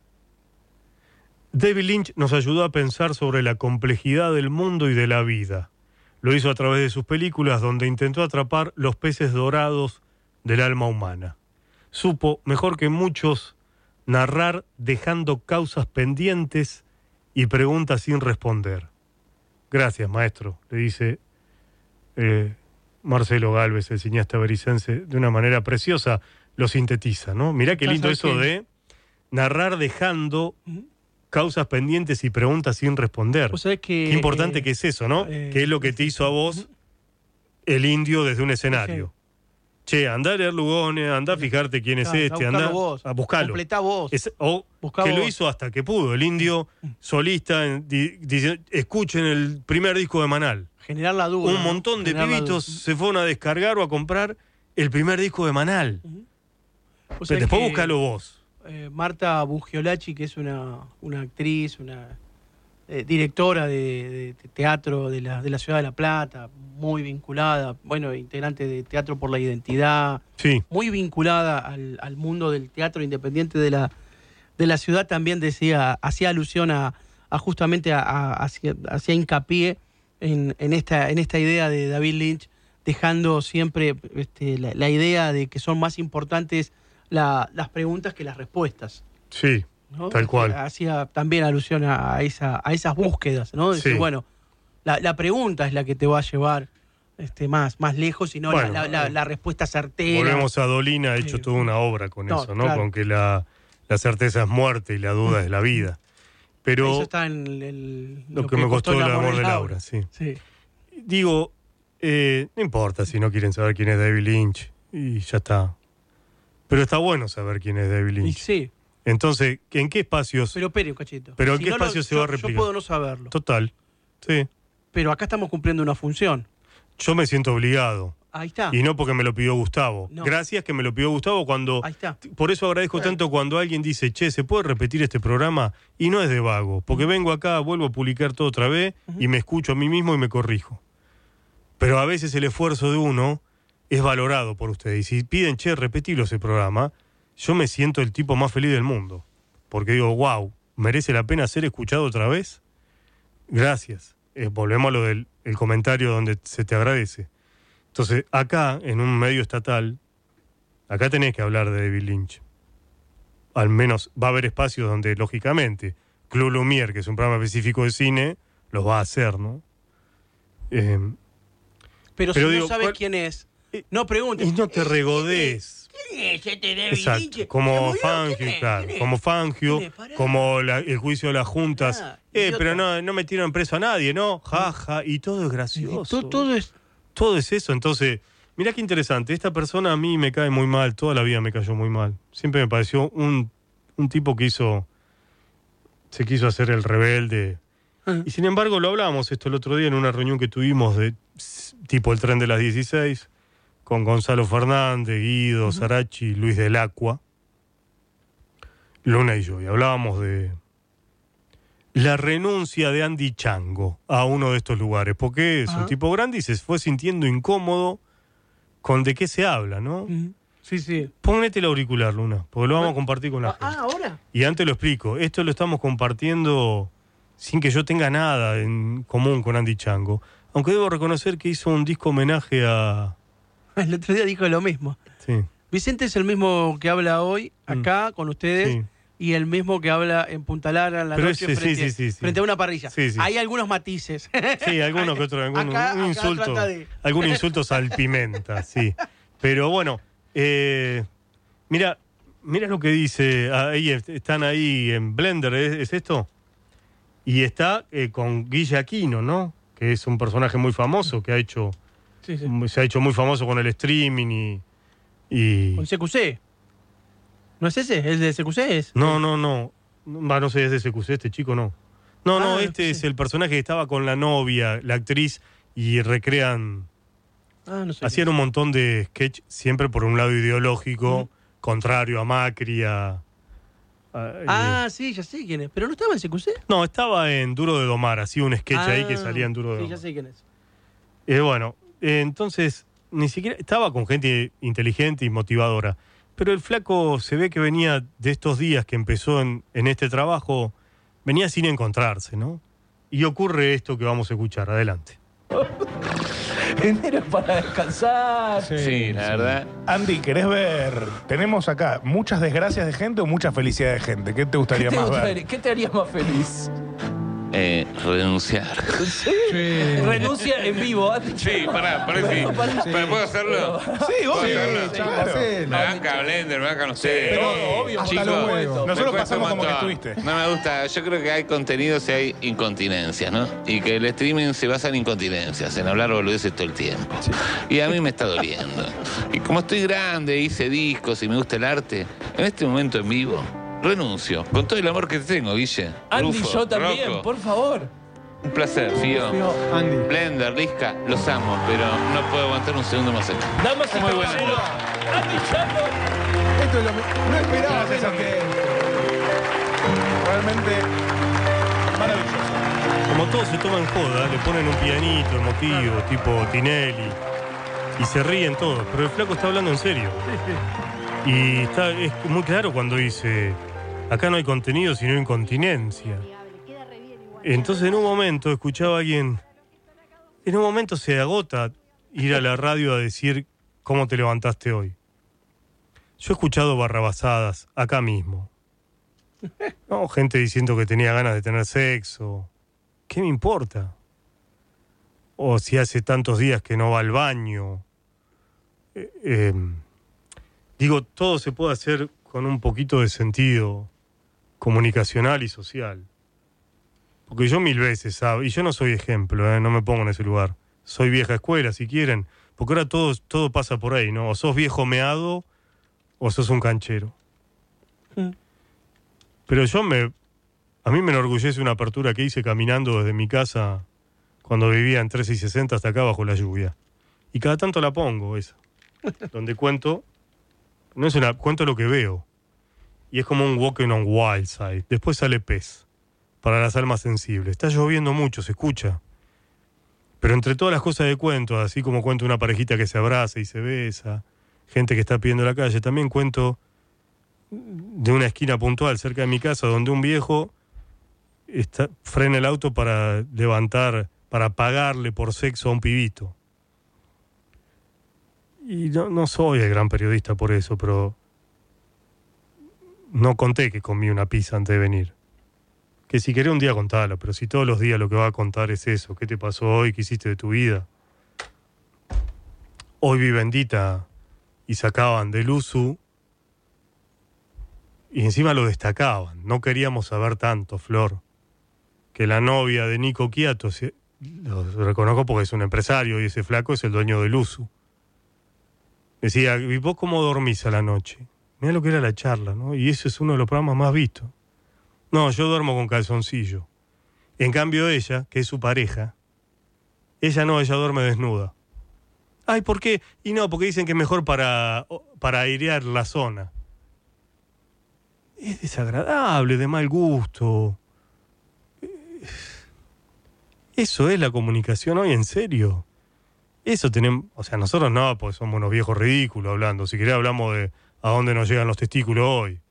David Lynch nos ayudó a pensar sobre la complejidad del mundo y de la vida. Lo hizo a través de sus películas donde intentó atrapar los peces dorados del alma humana. Supo, mejor que muchos, narrar dejando causas pendientes y preguntas sin responder. Gracias, maestro, le dice eh, Marcelo Gálvez, el cineasta bericense, de una manera preciosa lo sintetiza, ¿no? Mirá qué Ya lindo sabes eso que- de narrar dejando Ujú. causas pendientes y preguntas sin responder. Vos sabés que, Qué importante eh, que es eso, ¿no? eh, que es lo que te hizo a vos el indio desde un escenario. Che, andá a leer Lugones, andá a fijarte quién es Claro, este, a andá buscarlo vos. a buscarlo. Completá vos. Es- o Buscá que lo vos. hizo hasta que pudo. El indio solista, en- di- dice, escuchen el primer disco de Manal. Generar la duda. Un ¿no? montón de Generar la pibitos duda. se fueron a descargar o a comprar el primer disco de Manal. Vos Pero sabés después que, búscalo vos. eh, Marta Bugiolachi, que es una, una actriz, una eh, directora de, de teatro de la, de la ciudad de La Plata, muy vinculada, bueno, integrante de Teatro por la Identidad, Sí, muy vinculada al, al mundo del teatro independiente de la, de la ciudad, también decía, hacía alusión a, a justamente a, a- hacía, hacía hincapié en, en esta, en esta idea de David Lynch, dejando siempre este, la, la idea de que son más importantes la- las preguntas que las respuestas, sí, ¿no? tal cual. Hacía también alusión a, a esa, a esas búsquedas, ¿no? Decir, Sí. bueno, la, la pregunta es la que te va a llevar este, más, más lejos y no Bueno, la, la- la- la respuesta certera. Volvemos a Dolina, ha hecho Sí. toda una obra con No, eso, ¿no? claro. Con que la, la certeza es muerte y la duda es la vida. Pero Eso está en el, el- lo, que, me costó el amor de Laura, sí. Sí. Digo, eh, no importa si no quieren saber quién es David Lynch y ya está. Pero está bueno saber quién es David Y Lynch. sí, Entonces, ¿en qué espacios? pero espere un cachito. Pero ¿en Si qué no lo- espacio se yo- va a replicar? Yo puedo no saberlo, Total. Sí. pero acá estamos cumpliendo una función. Yo me siento obligado. Ahí está. Y no porque me lo pidió Gustavo. No. Gracias que me lo pidió Gustavo cuando... Ahí está. Por eso agradezco tanto cuando alguien dice, che, ¿se puede repetir este programa? Y no es de vago, porque vengo acá, vuelvo a publicar todo otra vez y me escucho a mí mismo y me corrijo. Pero a veces el esfuerzo de uno es valorado por ustedes. Y si piden, che, repetilo ese programa, yo me siento el tipo más feliz del mundo. Porque digo, wow, ¿merece la pena ser escuchado otra vez? Gracias. Eh, volvemos a lo del el comentario donde se te agradece. Entonces, acá, en un medio estatal, acá tenés que hablar de David Lynch. Al menos va a haber espacios donde, lógicamente, Club Lumière, que es un programa específico de cine, los va a hacer, ¿no? Eh, Pero, pero si digo, no sabes ¿cuál- quién es no preguntes. Y no te regodés. ¿Quién es este David Lynch? Exacto, como ¿Se murió? Fangio, ¿Quién es? claro, ¿Quién es? como Fangio, ¿Quién es? Pará. como la- el juicio de las juntas. Ah, eh, idiota. pero no, no metieron preso a nadie, ¿no? Jaja, y todo es gracioso. Todo, todo es... Todo es eso, entonces, mirá qué interesante. Esta persona a mí me cae muy mal, toda la vida me cayó muy mal. Siempre me pareció un, un tipo que hizo, se quiso hacer el rebelde. Ah. Y sin embargo, lo hablábamos esto el otro día en una reunión que tuvimos de s- tipo el tren de las dieciséis, con Gonzalo Fernández, Guido, Sarachi, Luis del Acua, Luna y yo. Y hablábamos de la renuncia de Andy Chango a uno de estos lugares, porque es Ajá. un tipo grande y se fue sintiendo incómodo con de qué se habla, ¿no? Ujú. Sí, sí. Ponete el auricular, Luna, porque lo vamos a compartir con la Ah, ah, gente. ¿ahora? Y antes lo explico, esto lo estamos compartiendo sin que yo tenga nada en común con Andy Chango, aunque debo reconocer que hizo un disco homenaje a... El otro día dijo lo mismo. Sí, Vicente es el mismo que habla hoy acá con ustedes sí. y el mismo que habla en Punta Lara en la Pero noche ese- sí, frente, sí, sí, sí. frente a una parrilla. Sí, sí. Hay algunos matices. Sí, alguno que otro, algún Acá- un acá insulto, trata de- algún insulto salpimenta, sí. Pero bueno, eh, mira, mira lo que dice, ahí est- están ahí en Blender, ¿es, es esto? Y está eh, con Guille Aquino, ¿no? Que es un personaje muy famoso, que ha hecho, Sí, sí. se ha hecho muy famoso con el streaming y... y- Con C Q C. ¿No es ese? ¿El de C Q C es? No, no, no, Va, no sé, es de C Q C, este chico no. No, no, Ah, este sí. es el personaje que estaba con la novia, la actriz, y recrean... Ah, no sé. Hacían un montón de sketch siempre por un lado ideológico, contrario a Macri, a... a- Ah, sí, ya sé quién es. ¿Pero no estaba en C Q C? no, estaba en Duro de Domar, hacía un sketch ahí que Ah, salía en Duro de Sí, Domar. ya sé quién es. Eh, bueno, eh, entonces, ni siquiera... Estaba con gente inteligente y motivadora, pero el flaco se ve que venía de estos días que empezó en, en este trabajo, venía sin encontrarse, ¿no? Y ocurre esto que vamos a escuchar, adelante. Enero para descansar. Sí, la verdad. Andy, ¿querés ver? Tenemos acá muchas desgracias de gente o mucha felicidad de gente. ¿Qué te gustaría ¿Qué te, más gustaría- ver? qué te haría más feliz? Eh, renunciar. ¿Sí? Renuncia en vivo. Andy. Sí, pará, pará, sí. ¿Pero puedo hacerlo? Sí, ¿Puedo obvio. hacerlo? Claro. Me banca Blender, me bancan ustedes. Pero, obvio, Chicos, hasta los me huevos. Nosotros cuesta un pasamos como que montón. estuviste. No me gusta. Yo creo que hay contenidos y hay incontinencias, ¿no? Y que el streaming se basa en incontinencias, en hablar boludeces todo el tiempo. Y a mí me está doliendo. Y como estoy grande, hice discos y me gusta el arte, en este momento en vivo, renuncio. Con todo el amor que te tengo, Guille. Andy, Rufo, yo también, Rocco. por favor. Un placer, Fío. Andy. Blender, Lisca, los amo, pero no puedo aguantar un segundo más acá. Damas y Muy buena. caballeros, Andy Chango. Esto es lo que no esperaba Gracias, esa Andy. gente. Realmente maravilloso. Como todos se toman joda, le ponen un pianito emotivo, tipo Tinelli, y se ríen todos, pero el flaco está hablando en serio. Y está, es muy claro cuando dice, acá no hay contenido sino incontinencia. Entonces en un momento escuchaba a alguien, en un momento se agota ir a la radio a decir cómo te levantaste hoy. Yo he escuchado barrabasadas acá mismo. No, gente diciendo que tenía ganas de tener sexo. ¿Qué me importa? O si hace tantos días que no va al baño. Eh, eh, digo, todo se puede hacer con un poquito de sentido comunicacional y social. Porque yo mil veces, ¿sabes? Y yo no soy ejemplo, ¿eh? No me pongo en ese lugar. Soy vieja escuela, si quieren. Porque ahora todo, todo pasa por ahí, ¿no? O sos viejo meado o sos un canchero. Mm. Pero yo me... A mí me enorgullece una apertura que hice caminando desde mi casa cuando vivía en trece y sesenta hasta acá bajo la lluvia. Y cada tanto la pongo esa. Donde cuento... No es una... Cuento lo que veo. Y es como un walking on wild side. Después sale pez. Para las almas sensibles. Está lloviendo mucho, se escucha. Pero entre todas las cosas de cuento, así como cuento una parejita que se abraza y se besa, gente que está pidiendo la calle, también cuento de una esquina puntual cerca de mi casa donde un viejo está, frena el auto para levantar, para pagarle por sexo a un pibito. Y no, no soy el gran periodista por eso, pero no conté que comí una pizza antes de venir. Que si querés un día contalo, pero si todos los días lo que va a contar es eso, qué te pasó hoy, qué hiciste de tu vida. Hoy Vivendita y sacaban del uso y encima lo destacaban. No queríamos saber tanto, Flor, que la novia de Nico Quiato, se, lo reconozco porque es un empresario y ese flaco es el dueño del uso. Decía, ¿y vos cómo dormís a la noche? Mirá lo que era la charla, ¿no? Y eso es uno de los programas más vistos. No, yo duermo con calzoncillo. En cambio ella, que es su pareja, ella no, ella duerme desnuda. Ay, ¿por qué? Y no, porque dicen que es mejor para, para airear la zona. Es desagradable, de mal gusto. Eso es la comunicación hoy, en serio. Eso tenemos, o sea, nosotros no, porque somos unos viejos ridículos hablando. Si querés hablamos de a dónde nos llegan los testículos hoy.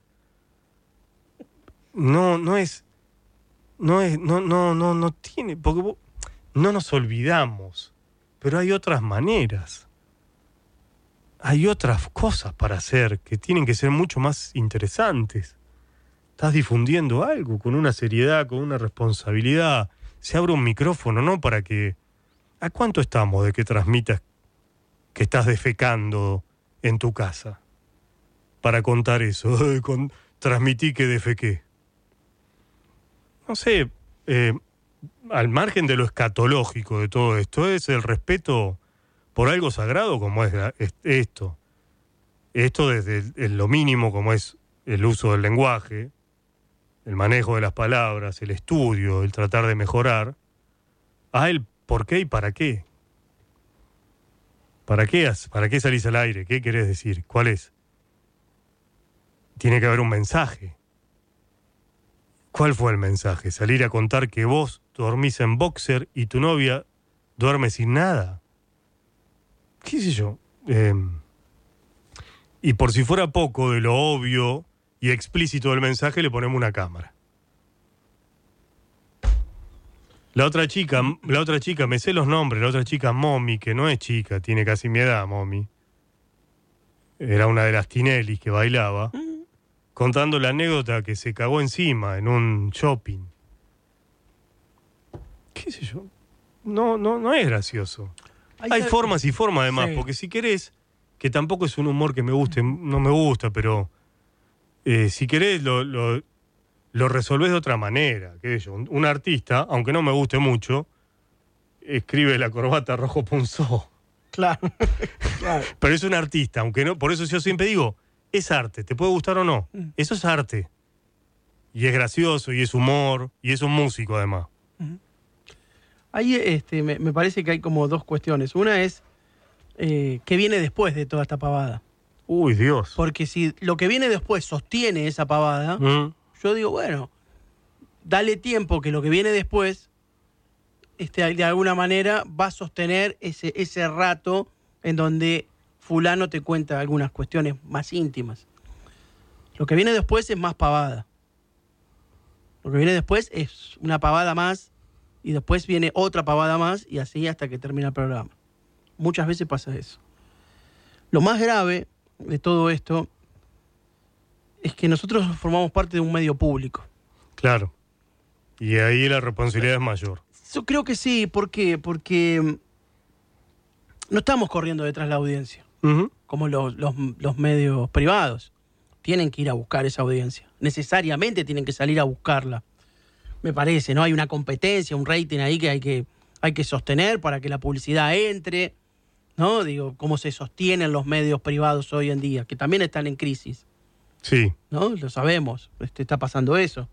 No, no es, no es, no, no, no, no tiene, porque vos, no nos olvidamos, pero hay otras maneras. Hay otras cosas para hacer que tienen que ser mucho más interesantes. Estás difundiendo algo con una seriedad, con una responsabilidad. Se abre un micrófono, ¿no? Para que... ¿A cuánto estamos de que transmitas que estás defecando en tu casa? Para contar eso. Con, transmití que defequé. No sé, eh, al margen de lo escatológico de todo esto, es el respeto por algo sagrado como es, es esto. Esto desde el, el lo mínimo como es el uso del lenguaje, el manejo de las palabras, el estudio, el tratar de mejorar, a el por qué y para qué. ¿Para qué, ¿Para qué salís al aire? ¿Qué querés decir? ¿Cuál es? Tiene que haber un mensaje. ¿Cuál fue el mensaje? ¿Salir a contar que vos dormís en boxer y tu novia duerme sin nada? ¿Qué sé yo? Eh, y por si fuera poco de lo obvio y explícito del mensaje, le ponemos una cámara. La otra chica, la otra chica, me sé los nombres, la otra chica, Momi, que no es chica, tiene casi mi edad, Momi. Era una de las Tinellis que bailaba, contando la anécdota que se cagó encima en un shopping. ¿Qué sé yo? No, no, no es gracioso. Hay, Hay formas y formas además, sí. Porque si querés, que tampoco es un humor que me guste, no me gusta, pero eh, si querés lo... lo lo resolvés de otra manera. ¿Qué sé yo? Un, un artista, aunque no me guste mucho, escribe la corbata rojo punzó. Claro. Claro. Pero es un artista, aunque no, por eso yo siempre digo, es arte, te puede gustar o no. Mm. Eso es arte. Y es gracioso, y es humor, y es un músico además. Mm. Ahí este, me, me parece que hay como dos cuestiones. Una es, eh, ¿qué viene después de toda esta pavada? Uy, Dios. Porque si lo que viene después sostiene esa pavada... Mm. Yo digo, bueno, dale tiempo que lo que viene después, este, de alguna manera, va a sostener ese, ese rato en donde fulano te cuenta algunas cuestiones más íntimas. Lo que viene después es más pavada. Lo que viene después es una pavada más y después viene otra pavada más y así hasta que termina el programa. Muchas veces pasa eso. Lo más grave de todo esto es que nosotros formamos parte de un medio público. Claro. Y ahí la responsabilidad es mayor. Yo creo que sí. ¿Por qué? Porque no estamos corriendo detrás de la audiencia, uh-huh. como los, los, los medios privados. Tienen que ir a buscar esa audiencia. Necesariamente tienen que salir a buscarla. Me parece, ¿no? Hay una competencia, un rating ahí que hay que, hay que sostener para que la publicidad entre, ¿no? Digo, cómo se sostienen los medios privados hoy en día, que también están en crisis. Sí. ¿No? Lo sabemos, este, está pasando eso.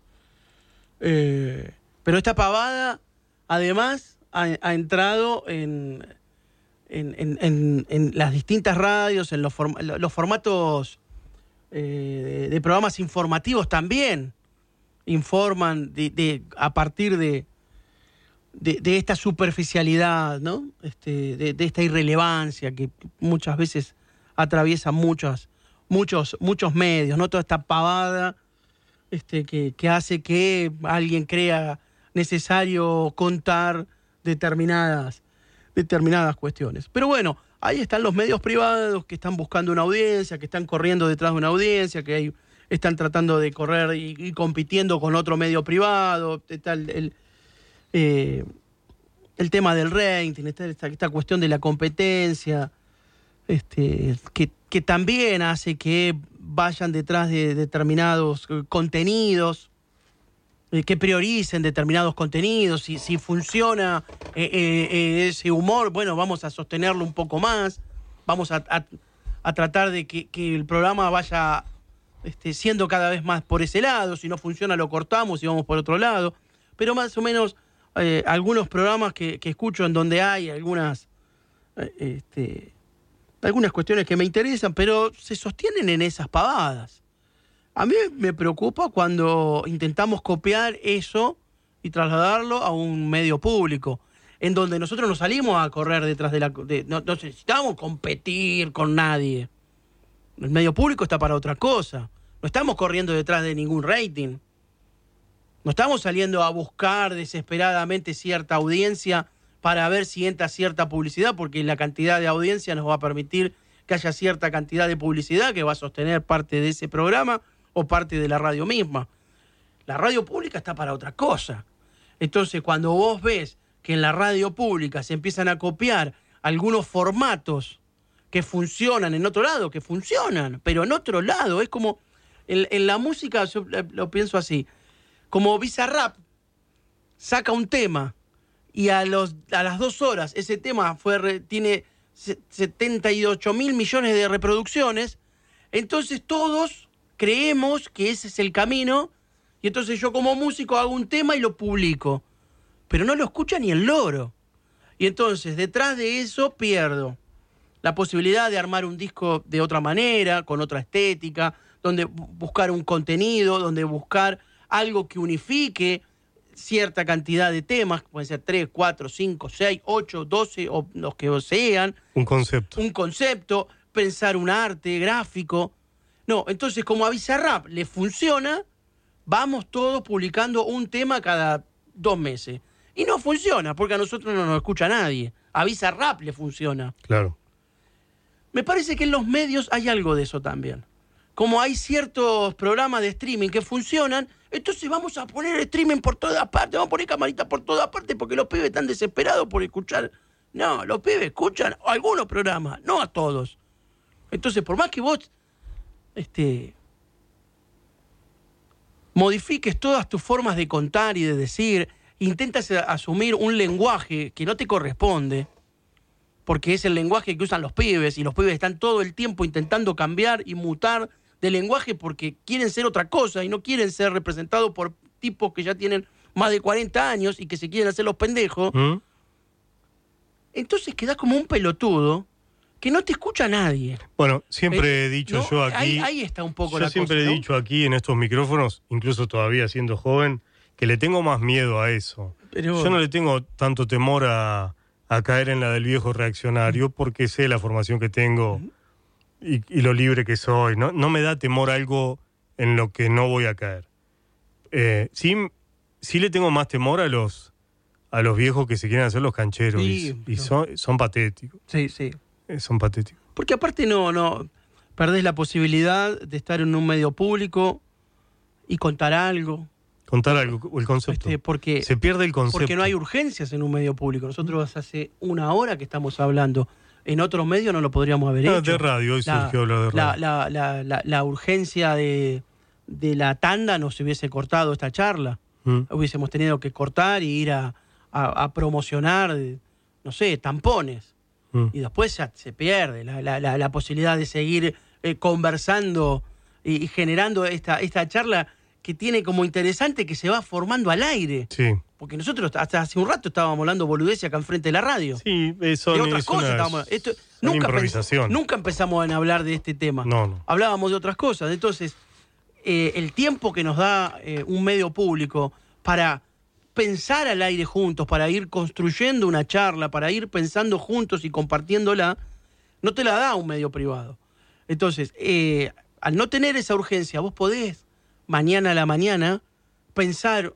Eh, pero esta pavada, además, ha, ha entrado en, en, en, en, en las distintas radios, en los, form, los formatos eh, de, de programas informativos también. Informan de, de, a partir de, de, de esta superficialidad, ¿no? Este, de, de esta irrelevancia que muchas veces atraviesa muchas Muchos, muchos medios, ¿no? Toda esta pavada este, que, que hace que alguien crea necesario contar determinadas, determinadas cuestiones. Pero bueno, ahí están los medios privados que están buscando una audiencia, que están corriendo detrás de una audiencia, que hay, están tratando de correr y, y compitiendo con otro medio privado. Está el, el, eh, el tema del rating, esta, esta, esta cuestión de la competencia. este, que, que también hace que vayan detrás de determinados eh, contenidos, eh, que prioricen determinados contenidos. Si, si funciona eh, eh, ese humor, bueno, vamos a sostenerlo un poco más, vamos a, a, a tratar de que, que el programa vaya este, siendo cada vez más por ese lado. Si no funciona, lo cortamos y vamos por otro lado. Pero más o menos eh, algunos programas que, que escucho en donde hay algunas, eh, este, algunas cuestiones que me interesan, pero se sostienen en esas pavadas. A mí me preocupa cuando intentamos copiar eso y trasladarlo a un medio público, en donde nosotros no salimos a correr detrás de la... De, no, no necesitamos competir con nadie. El medio público está para otra cosa. No estamos corriendo detrás de ningún rating. No estamos saliendo a buscar desesperadamente cierta audiencia para ver si entra cierta publicidad, porque la cantidad de audiencia nos va a permitir que haya cierta cantidad de publicidad que va a sostener parte de ese programa o parte de la radio misma. La radio pública está para otra cosa. Entonces, cuando vos ves que en la radio pública se empiezan a copiar algunos formatos que funcionan en otro lado, que funcionan, pero en otro lado, es como en, en la música, yo lo pienso así, como Bizarrap saca un tema y a, los, a las dos horas ese tema fue, tiene setenta y ocho mil millones de reproducciones, entonces todos creemos que ese es el camino, y entonces yo como músico hago un tema y lo publico, pero no lo escucha ni el loro. Y entonces detrás de eso pierdo la posibilidad de armar un disco de otra manera, con otra estética, donde buscar un contenido, donde buscar algo que unifique cierta cantidad de temas, pueden ser tres, cuatro, cinco, seis, ocho, doce o los que sean. Un concepto. Un concepto, pensar un arte gráfico. No, entonces como a Bizarrap le funciona, vamos todos publicando un tema cada dos meses. Y no funciona, porque a nosotros no nos escucha nadie. A Bizarrap le funciona. Claro. Me parece que en los medios hay algo de eso también. Como hay ciertos programas de streaming que funcionan, entonces vamos a poner streaming por todas partes, vamos a poner camaritas por todas partes porque los pibes están desesperados por escuchar. No, los pibes escuchan algunos programas, no a todos. Entonces, por más que vos este, modifiques todas tus formas de contar y de decir, intentas asumir un lenguaje que no te corresponde, porque es el lenguaje que usan los pibes, y los pibes están todo el tiempo intentando cambiar y mutar de lenguaje porque quieren ser otra cosa y no quieren ser representados por tipos que ya tienen más de cuarenta años y que se quieren hacer los pendejos. ¿Mm? Entonces quedás como un pelotudo que no te escucha nadie. Bueno, siempre eh, he dicho no, yo aquí... Ahí, ahí está un poco yo la cosa, siempre he ¿no? dicho aquí en estos micrófonos, incluso todavía siendo joven, que le tengo más miedo a eso. Pero... Yo no le tengo tanto temor a, a caer en la del viejo reaccionario porque sé la formación que tengo... Uh-huh. Y, y lo libre que soy, ¿no? No me da temor algo en lo que no voy a caer. Eh, sí, sí le tengo más temor a los a los viejos que se quieren hacer los cancheros. Sí, y, y son, son patéticos. Sí, sí. Eh, son patéticos. Porque aparte no, no perdés la posibilidad de estar en un medio público y contar algo. Contar algo, el concepto. Este, porque, se pierde el concepto. Porque no hay urgencias en un medio público. Nosotros hace una hora que estamos hablando. En otros medios no lo podríamos haber no, hecho. De radio, hoy la, surgió lo de radio. La, la, la, la, la urgencia de, de la tanda nos hubiese cortado esta charla. Mm. Hubiésemos tenido que cortar y ir a, a, a promocionar, no sé, tampones. Mm. Y después ya se pierde la, la, la, la posibilidad de seguir eh, conversando y, y generando esta, esta charla que tiene como interesante que se va formando al aire. Sí. Porque nosotros hasta hace un rato estábamos hablando boludeces acá enfrente de la radio. Sí, eso de otras es cosas una, estábamos, esto, nunca, improvisación. nunca empezamos a hablar de este tema. No, no. Hablábamos de otras cosas. Entonces, eh, el tiempo que nos da eh, un medio público para pensar al aire juntos, para ir construyendo una charla, para ir pensando juntos y compartiéndola, no te la da un medio privado. Entonces, eh, al no tener esa urgencia, vos podés mañana a la mañana pensar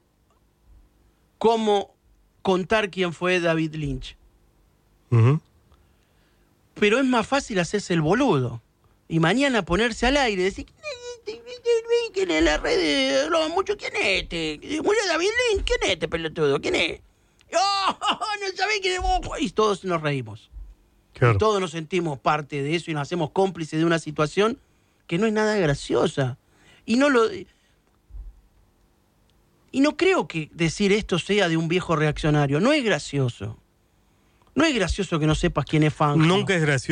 cómo contar quién fue David Lynch. Uh-huh. Pero es más fácil hacerse el boludo. Y mañana ponerse al aire y decir, ¿quién es la red? Lo mucho, ¿quién es este? ¿Murió David Lynch? ¿Quién es este pelotudo? ¿Quién es? ¡Oh! No sabés quién es vos. Y todos nos reímos. Claro. Y todos nos sentimos parte de eso y nos hacemos cómplices de una situación que no es nada graciosa. Y no lo... Y no creo que decir esto sea de un viejo reaccionario. No es gracioso. No es gracioso que no sepas quién es Fangio. Nunca es gracioso.